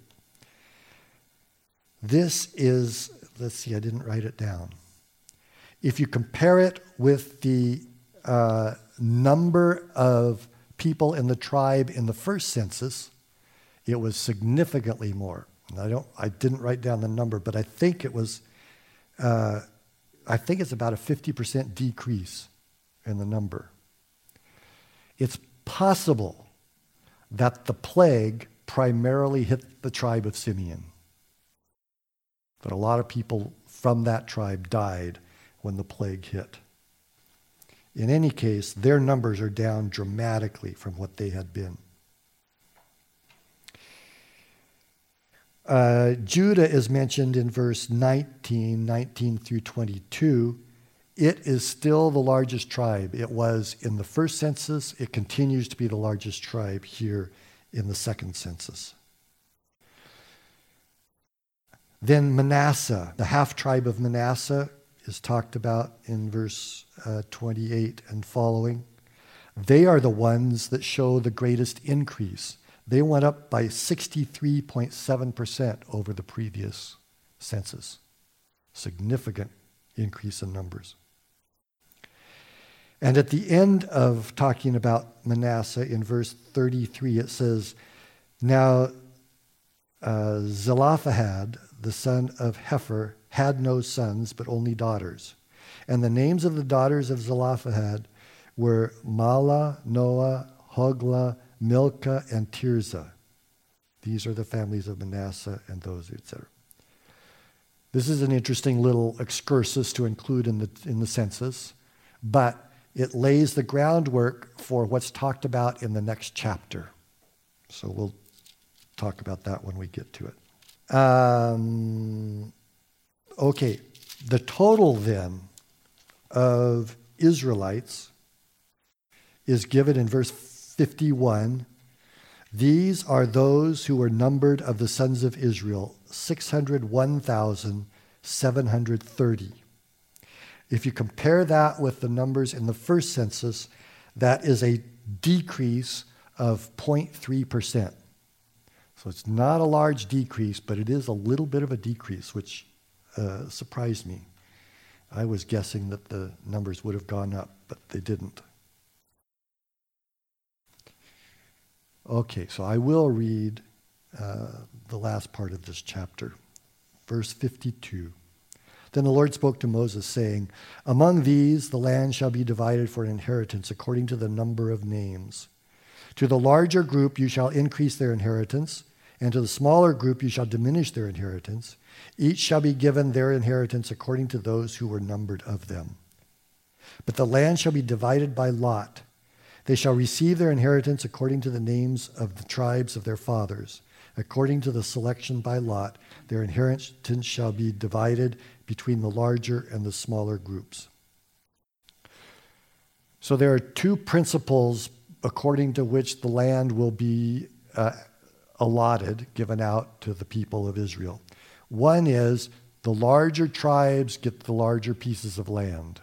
B: This is, let's see, I didn't write it down. If you compare it with the uh, number of people in the tribe in the first census, it was significantly more. And I don't, I didn't write down the number, but I think it was, uh, I think it's about a fifty percent decrease in the number. It's possible that the plague primarily hit the tribe of Simeon. But a lot of people from that tribe died when the plague hit. In any case, their numbers are down dramatically from what they had been. Uh, Judah is mentioned in verse nineteen, nineteen through twenty-two. It is still the largest tribe. It was in the first census. It continues to be the largest tribe here in the second census. Then Manasseh, the half-tribe of Manasseh, is talked about in verse uh, twenty-eight and following. They are the ones that show the greatest increase. They went up by sixty-three point seven percent over the previous census. Significant increase in numbers. And at the end of talking about Manasseh, in verse thirty-three, it says, Now uh, Zelophehad, the son of Hepher, had no sons, but only daughters. And the names of the daughters of Zelophehad were Mahlah, Noah, Hoglah, Milcah, and Tirzah. These are the families of Manasseh and those, et cetera. This is an interesting little excursus to include in the in the census, but it lays the groundwork for what's talked about in the next chapter. So we'll talk about that when we get to it. Um, okay, the total then of Israelites is given in verse fifty-one. These are those who were numbered of the sons of Israel, six hundred one thousand seven hundred thirty. If you compare that with the numbers in the first census, that is a decrease of zero point three percent. So it's not a large decrease, but it is a little bit of a decrease, which uh, surprised me. I was guessing that the numbers would have gone up, but they didn't. Okay, so I will read uh, the last part of this chapter, verse fifty-two. Then the Lord spoke to Moses, saying, Among these the land shall be divided for an inheritance according to the number of names. To the larger group you shall increase their inheritance, and to the smaller group you shall diminish their inheritance. Each shall be given their inheritance according to those who were numbered of them. But the land shall be divided by lot. They shall receive their inheritance according to the names of the tribes of their fathers. According to the selection by lot, their inheritance shall be divided between the larger and the smaller groups. So there are two principles according to which the land will be uh, allotted, given out to the people of Israel. One is the larger tribes get the larger pieces of land.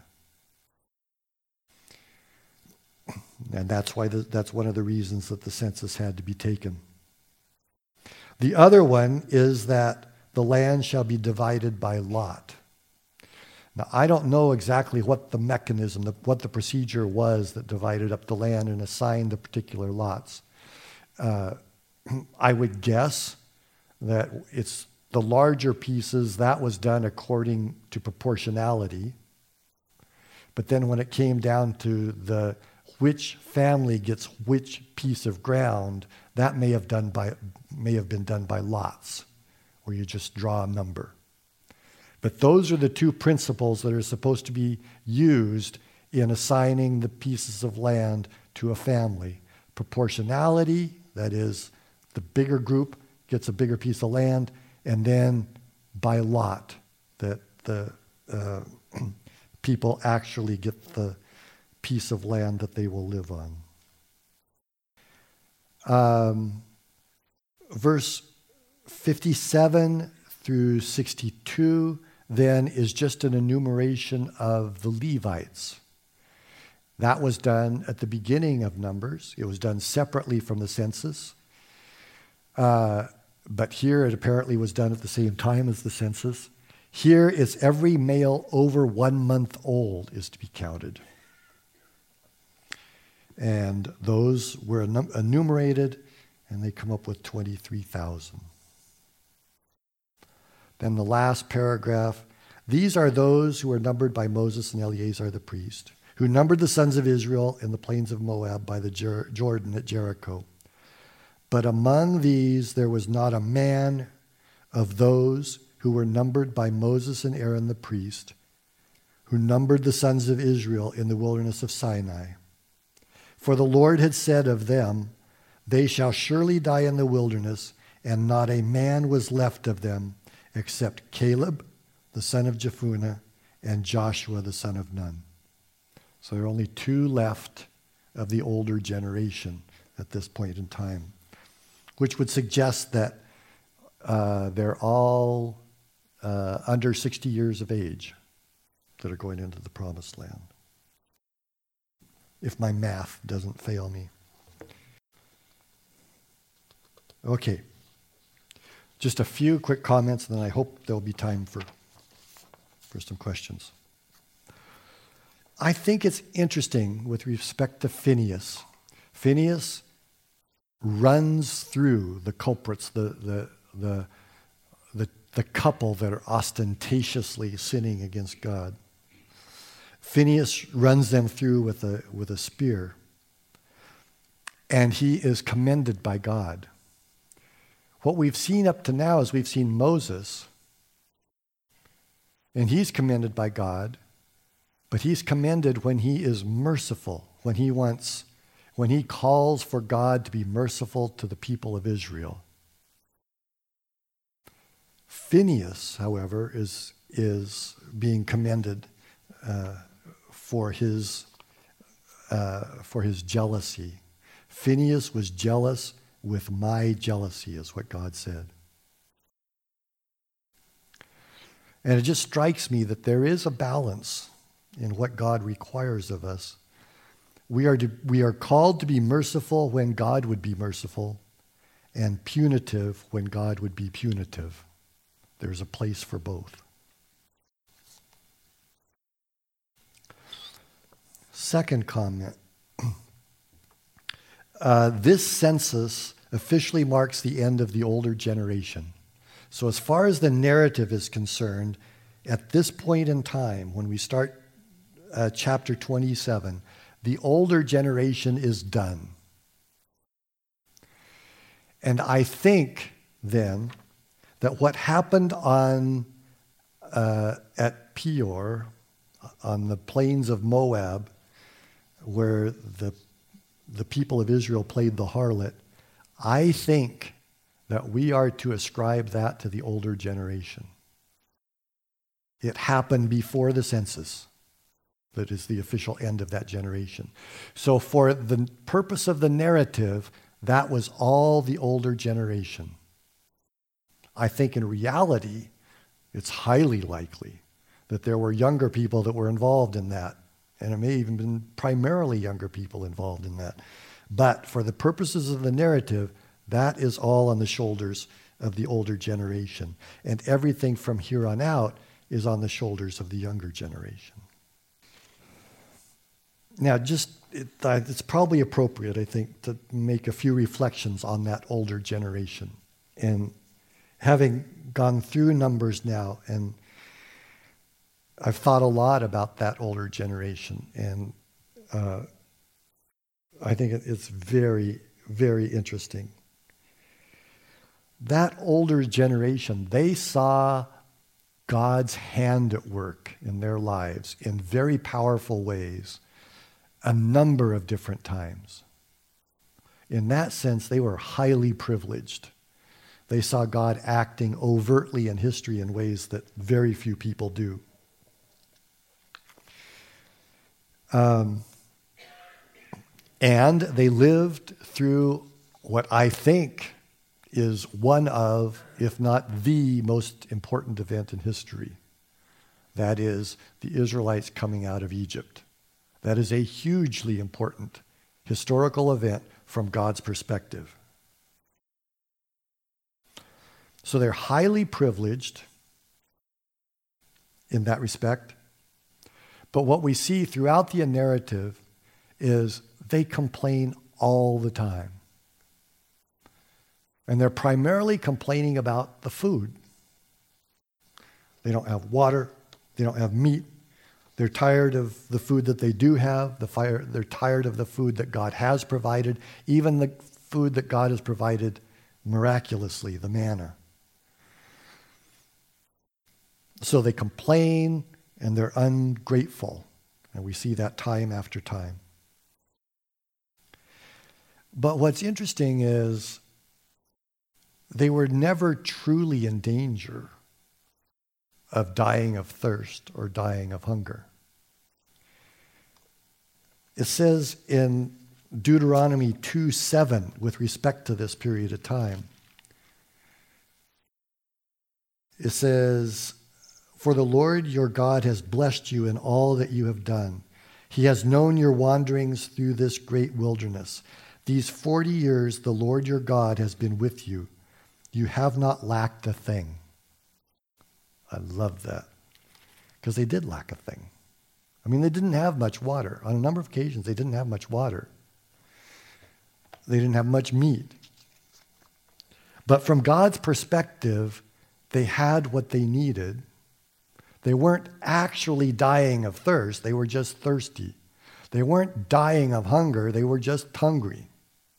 B: And that's why the, that's one of the reasons that the census had to be taken. The other one is that the land shall be divided by lot. Now, I don't know exactly what the mechanism, the, what the procedure was that divided up the land and assigned the particular lots. Uh, I would guess that it's the larger pieces, that was done according to proportionality. But then when it came down to the which family gets which piece of ground, that may have done by may have been done by lots, where you just draw a number. But those are the two principles that are supposed to be used in assigning the pieces of land to a family. Proportionality, that is, the bigger group gets a bigger piece of land, and then by lot, that the uh, people actually get the piece of land that they will live on. Um, verse fifty-seven through sixty-two then is just an enumeration of the Levites. That was done at the beginning of Numbers. It was done separately from the census. Uh, but here it apparently was done at the same time as the census. Here is every male over one month old is to be counted. And those were enumerated, and they come up with twenty-three thousand. Then the last paragraph, these are those who were numbered by Moses and Eleazar the priest, who numbered the sons of Israel in the plains of Moab by the Jer- Jordan at Jericho. But among these there was not a man of those who were numbered by Moses and Aaron the priest, who numbered the sons of Israel in the wilderness of Sinai. For the Lord had said of them, they shall surely die in the wilderness, and not a man was left of them, except Caleb, the son of Jephunneh, and Joshua, the son of Nun. So there are only two left of the older generation at this point in time, which would suggest that uh, they're all uh, under sixty years of age that are going into the promised land, if my math doesn't fail me. Okay. Just a few quick comments, and then I hope there'll be time for, for some questions. I think it's interesting with respect to Phinehas. Phinehas runs through the culprits, the, the, the, the, the couple that are ostentatiously sinning against God. Phinehas runs them through with a, with a spear, and he is commended by God. What we've seen up to now is we've seen Moses, and he's commended by God, but he's commended when he is merciful, when he wants, when he calls for God to be merciful to the people of Israel. Phinehas, however, is, is being commended uh, for his, uh, for his jealousy. Phinehas was jealous with my jealousy, is what God said. And it just strikes me that there is a balance in what God requires of us. We are, to, we are called to be merciful when God would be merciful, and punitive when God would be punitive. There's a place for both. Second comment. Uh, this census officially marks the end of the older generation. So as far as the narrative is concerned, at this point in time, when we start uh, chapter twenty-seven, the older generation is done. And I think then that what happened on uh, at Peor, on the plains of Moab, where the the people of Israel played the harlot, I think that we are to ascribe that to the older generation. It happened before the census. That is the official end of that generation. So for the purpose of the narrative, that was all the older generation. I think in reality, it's highly likely that there were younger people that were involved in that. And it may even been primarily younger people involved in that. But for the purposes of the narrative, that is all on the shoulders of the older generation. And everything from here on out is on the shoulders of the younger generation. Now, just it, uh, it's probably appropriate, I think, to make a few reflections on that older generation. And having gone through Numbers now, and I've thought a lot about that older generation, and uh, I think it's very, very interesting. That older generation, they saw God's hand at work in their lives in very powerful ways a number of different times. In that sense, they were highly privileged. They saw God acting overtly in history in ways that very few people do. Um, and they lived through what I think is one of, if not the most important event in history. That is the Israelites coming out of Egypt. That is a hugely important historical event from God's perspective. So they're highly privileged in that respect. But what we see throughout the narrative is they complain all the time. And they're primarily complaining about the food. They don't have water. They don't have meat. They're tired of the food that they do have. The fire, they're tired of the food that God has provided, even the food that God has provided miraculously, the manna. So they complain and they're ungrateful. And we see that time after time. But what's interesting is they were never truly in danger of dying of thirst or dying of hunger. It says in Deuteronomy two seven, with respect to this period of time, it says, "For the Lord your God has blessed you in all that you have done. He has known your wanderings through this great wilderness. These forty years the Lord your God has been with you. You have not lacked a thing." I love that. Because they did lack a thing. I mean, they didn't have much water. On a number of occasions, they didn't have much water. They didn't have much meat. But from God's perspective, they had what they needed. They weren't actually dying of thirst. They were just thirsty. They weren't dying of hunger. They were just hungry.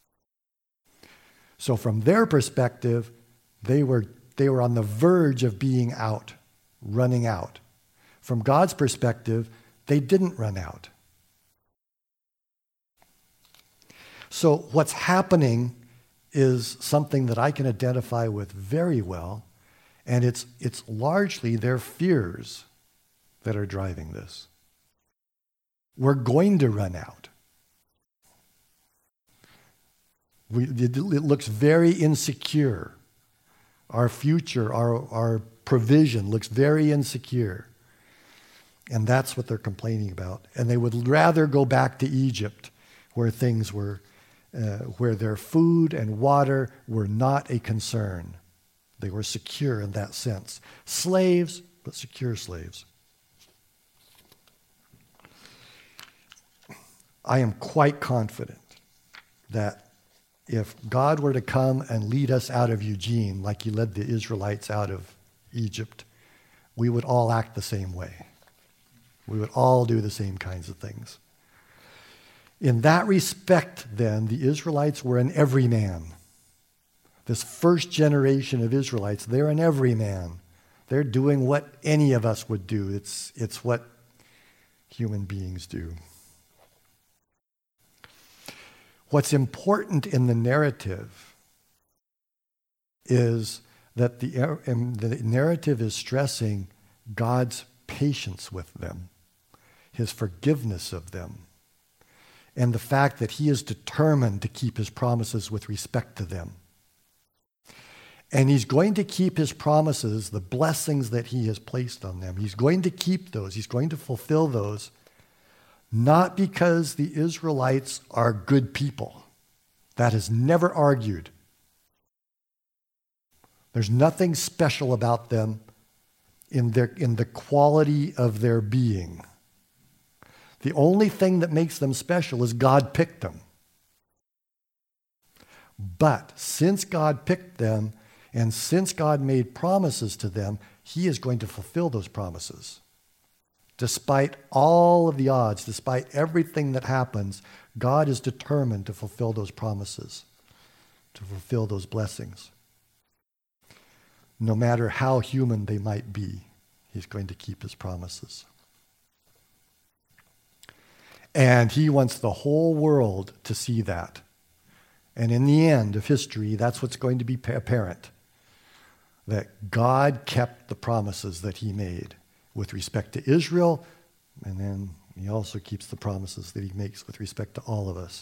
B: So from their perspective, they were, they were on the verge of being out, running out. From God's perspective, they didn't run out. So what's happening is something that I can identify with very well, and it's, it's largely their fears that are driving this. We're going to run out. We, it, it looks very insecure. Our future, our, our provision looks very insecure. And that's what they're complaining about. And they would rather go back to Egypt, where things were, uh, where their food and water were not a concern. They were secure in that sense. Slaves, but secure slaves. I am quite confident that if God were to come and lead us out of Eugene like he led the Israelites out of Egypt, we would all act the same way. We would all do the same kinds of things. In that respect, then, the Israelites were an everyman. This first generation of Israelites, they're an everyman. They're doing what any of us would do. It's, it's what human beings do. What's important in the narrative is that the, the narrative is stressing God's patience with them, his forgiveness of them, and the fact that he is determined to keep his promises with respect to them. And he's going to keep his promises, the blessings that he has placed on them. He's going to keep those. He's going to fulfill those, not because the Israelites are good people. That is never argued. There's nothing special about them in their, in the quality of their being. The only thing that makes them special is God picked them. But since God picked them, and since God made promises to them, he is going to fulfill those promises. Despite all of the odds, despite everything that happens, God is determined to fulfill those promises, to fulfill those blessings. No matter how human they might be, he's going to keep his promises. And he wants the whole world to see that. And in the end of history, that's what's going to be apparent. That God kept the promises that he made with respect to Israel, and then he also keeps the promises that he makes with respect to all of us.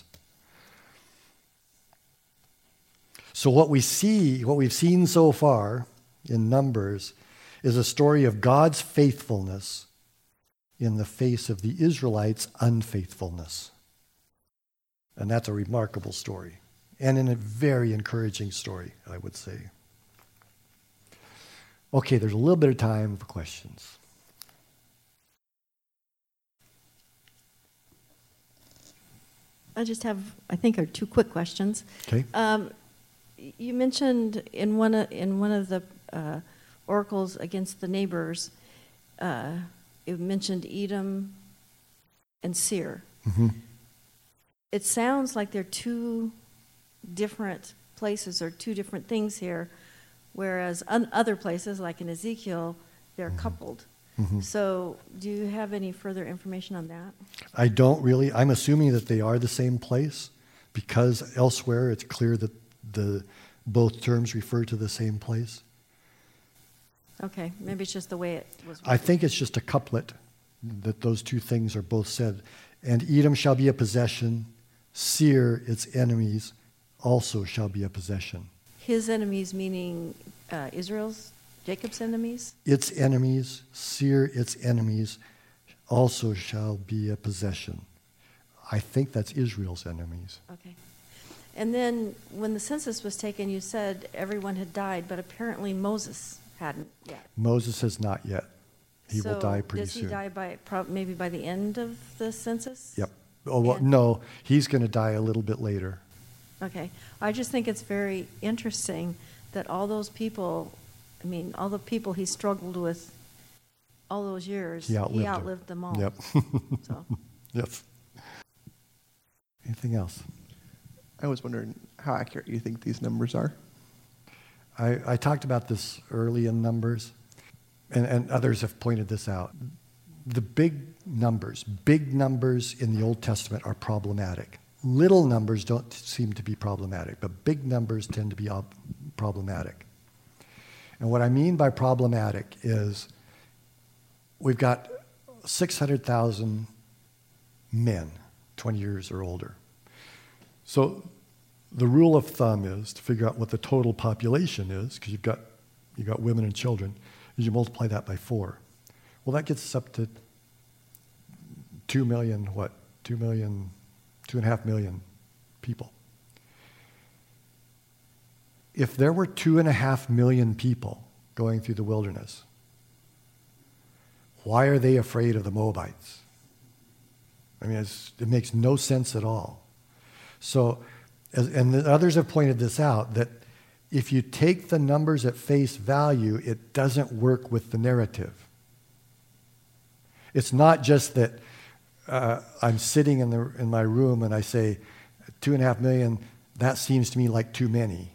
B: So what we see, what we've seen so far in Numbers, is a story of God's faithfulness in the face of the Israelites' unfaithfulness. And that's a remarkable story, and in a very encouraging story, I would say. Okay, there's a little bit of time for questions.
C: I just have, I think, are two quick questions.
B: Okay.
C: Um, you mentioned in one of, in one of the uh, oracles against the neighbors, uh, it mentioned Edom and Seir.
B: Mm-hmm.
C: It sounds like they're two different places or two different things here, whereas on other places, like in Ezekiel, they're mm-hmm. coupled. Mm-hmm. So do you have any further information on that?
B: I don't really. I'm assuming that they are the same place because elsewhere it's clear that the both terms refer to the same place.
C: Okay, maybe it's just the way it was written.
B: I think it's just a couplet that those two things are both said. And Edom shall be a possession, Seir, its enemies, also shall be a possession.
C: His enemies meaning uh, Israel's, Jacob's enemies?
B: Its enemies, Seir, its enemies, also shall be a possession. I think that's Israel's enemies.
C: Okay. And then when the census was taken, you said everyone had died, but apparently Moses hadn't yet.
B: Moses has not yet. He
C: so
B: will die pretty
C: does he
B: soon.
C: die by pro- maybe by the end of the census?
B: Yep. Oh, well, no, he's going to die a little bit later.
C: Okay. I just think it's very interesting that all those people, I mean, all the people he struggled with all those years,
B: he outlived,
C: he outlived them. them all.
B: Yep.
C: So.
B: Yes. Anything else?
D: I was wondering how accurate you think these numbers are.
B: I, I talked about this early in Numbers, and, and others have pointed this out. The big numbers, big numbers in the Old Testament are problematic. Little numbers don't seem to be problematic, but big numbers tend to be op- problematic. And what I mean by problematic is we've got six hundred thousand men, twenty years or older. So the rule of thumb is to figure out what the total population is, because you've got, you've got women and children, is you multiply that by four. Well, that gets us up to two million, what? Two million, two and a half million people. If there were two and a half million people going through the wilderness, why are they afraid of the Moabites? I mean, it's, it makes no sense at all. So, as, and the others have pointed this out, that if you take the numbers at face value, it doesn't work with the narrative. It's not just that uh, I'm sitting in, the, in my room and I say, two and a half million, that seems to me like too many.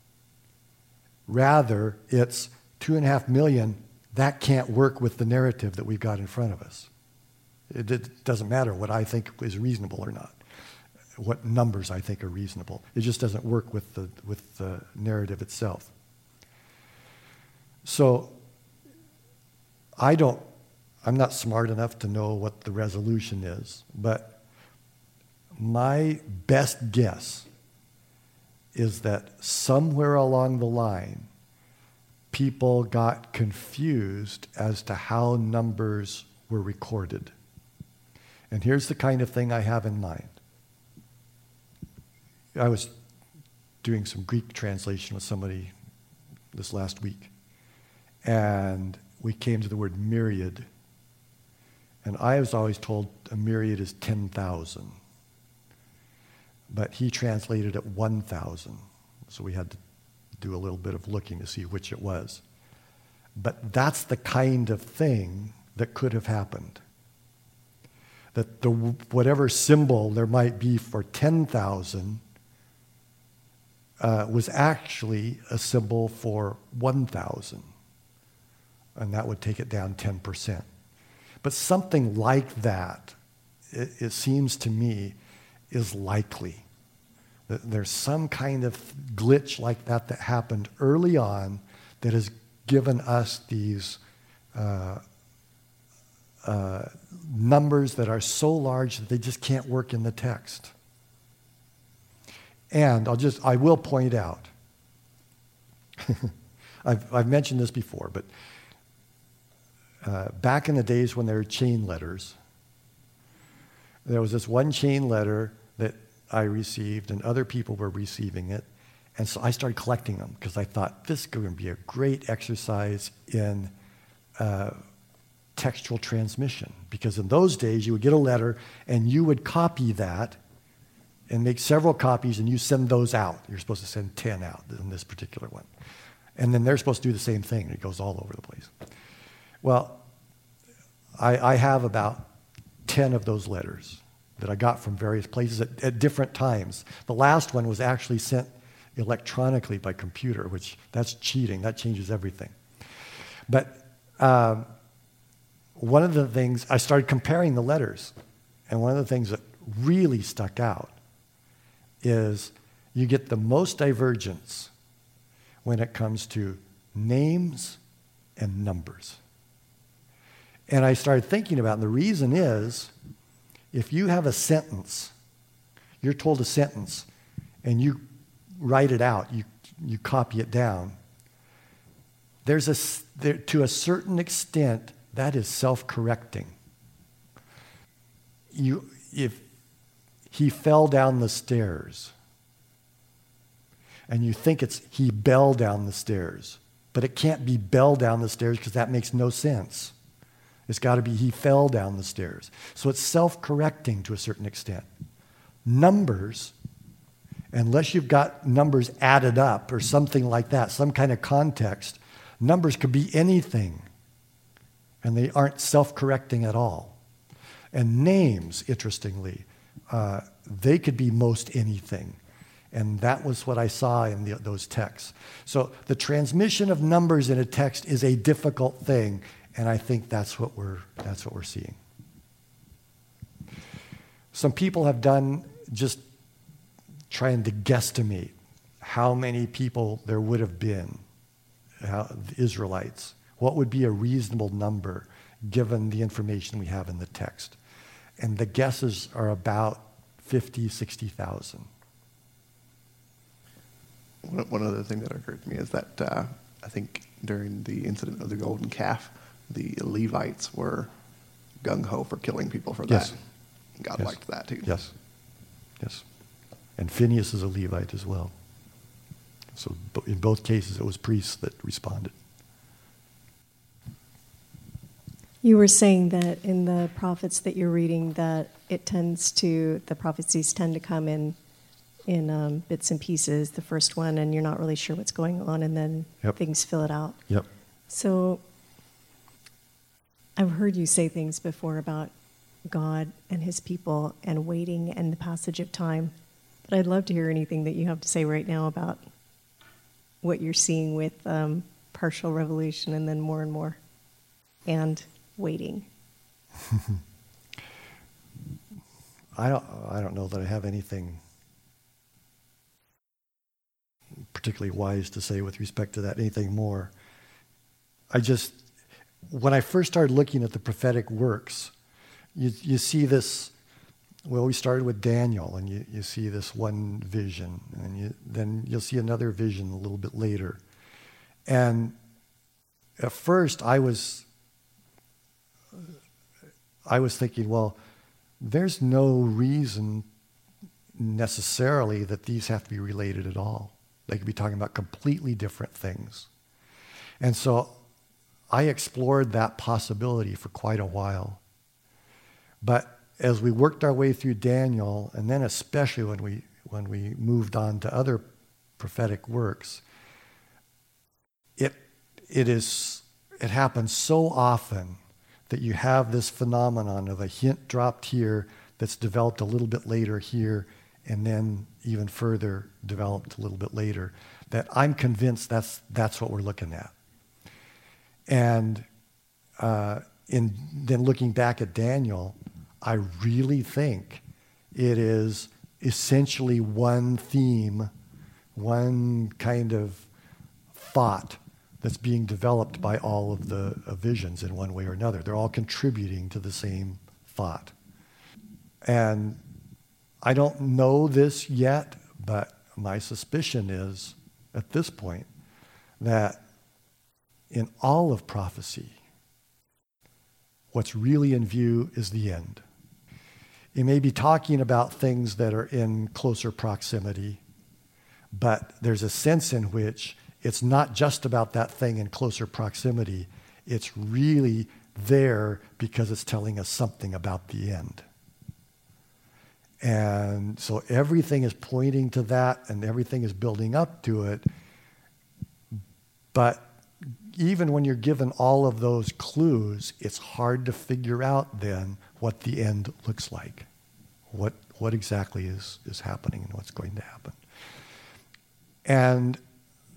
B: Rather, it's two and a half million, that can't work with the narrative that we've got in front of us. It, it doesn't matter what I think is reasonable or not, what numbers I think are reasonable. It just doesn't work with the, with the narrative itself. So, I don't, I'm not smart enough to know what the resolution is, but my best guess is that somewhere along the line, people got confused as to how numbers were recorded. And here's the kind of thing I have in mind. I was doing some Greek translation with somebody this last week, and we came to the word myriad. And I was always told a myriad is ten thousand. But he translated it one thousand. So we had to do a little bit of looking to see which it was. But that's the kind of thing that could have happened. That the whatever symbol there might be for ten thousand uh, was actually a symbol for one thousand. And that would take it down ten percent. But something like that, it, it seems to me, is likely. There's some kind of glitch like that that happened early on that has given us these uh, uh, numbers that are so large that they just can't work in the text. And I'll just, I will point out, I've, I've mentioned this before, but uh, back in the days when there were chain letters, there was this one chain letter that I received, and other people were receiving it. And so I started collecting them because I thought this is going to be a great exercise in uh, textual transmission. Because in those days, you would get a letter, and you would copy that and make several copies, and you send those out. You're supposed to send ten out in this particular one. And then they're supposed to do the same thing, and it goes all over the place. Well, I, I have about ten of those letters that I got from various places at, at different times. The last one was actually sent electronically by computer, which that's cheating. That changes everything. But um, one of the things, I started comparing the letters, and one of the things that really stuck out is you get the most divergence when it comes to names and numbers. And I started thinking about it, and the reason is, if you have a sentence, you're told a sentence, and you write it out, you, you copy it down, there's a, there, to a certain extent, that is self-correcting. You, if he fell down the stairs, and you think it's he bell down the stairs, but it can't be bell down the stairs because that makes no sense. It's got to be he fell down the stairs. So it's self-correcting to a certain extent. Numbers, unless you've got numbers added up or something like that, some kind of context, numbers could be anything. And they aren't self-correcting at all. And names, interestingly, uh, they could be most anything. And that was what I saw in the, those texts. So the transmission of numbers in a text is a difficult thing. And I think that's what we're that's what we're seeing. Some people have done just trying to guesstimate how many people there would have been, how, the Israelites. What would be a reasonable number given the information we have in the text? And the guesses are about fifty, sixty thousand.
D: One, one other thing that occurred to me is that uh, I think during the incident of the golden calf, the Levites were gung-ho for killing people for that.
B: Yes.
D: God
B: Yes.
D: liked that too.
B: Yes. Yes. And Phineas is a Levite as well. So bo- in both cases, it was priests that responded.
E: You were saying that in the prophets that you're reading, that it tends to, the prophecies tend to come in in um, bits and pieces, the first one, and you're not really sure what's going on, and then
B: Yep.
E: things fill it out.
B: Yep.
E: So I've heard you say things before about God and his people and waiting and the passage of time, but I'd love to hear anything that you have to say right now about what you're seeing with um, partial revelation and then more and more and waiting.
B: I don't, I don't know that I have anything particularly wise to say with respect to that, anything more. I just, when I first started looking at the prophetic works, you, you see this, well, we started with Daniel, and you, you see this one vision, and you, then you'll see another vision a little bit later. And at first, I was, I was thinking, well, there's no reason necessarily that these have to be related at all. They could be talking about completely different things. And so I explored that possibility for quite a while. But as we worked our way through Daniel, and then especially when we when we moved on to other prophetic works, it it is it happens so often that you have this phenomenon of a hint dropped here that's developed a little bit later here, and then even further developed a little bit later, that I'm convinced that's that's what we're looking at. And uh, in then looking back at Daniel, I really think it is essentially one theme, one kind of thought that's being developed by all of the uh, visions in one way or another. They're all contributing to the same thought. And I don't know this yet, but my suspicion is, at this point, that in all of prophecy, what's really in view is the end. It may be talking about things that are in closer proximity, but there's a sense in which it's not just about that thing in closer proximity. It's really there because it's telling us something about the end. And so everything is pointing to that, and everything is building up to it. But even when you're given all of those clues, it's hard to figure out then what the end looks like. What what exactly is, is happening and what's going to happen. And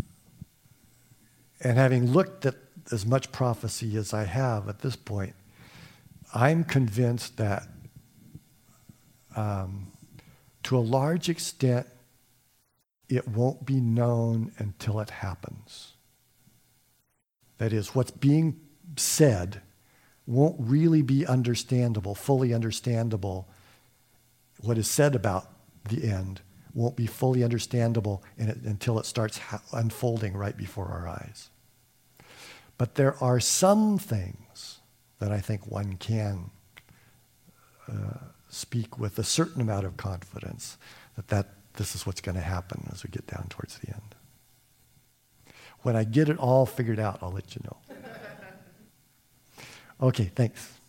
B: and having looked at as much prophecy as I have at this point, I'm convinced that um, to a large extent, it won't be known until it happens. That is, what's being said won't really be understandable, fully understandable. What is said about the end won't be fully understandable in it, until it starts ha- unfolding right before our eyes. But there are some things that I think one can uh, speak with a certain amount of confidence that, that this is what's going to happen as we get down towards the end. When I get it all figured out, I'll let you know. Okay, thanks.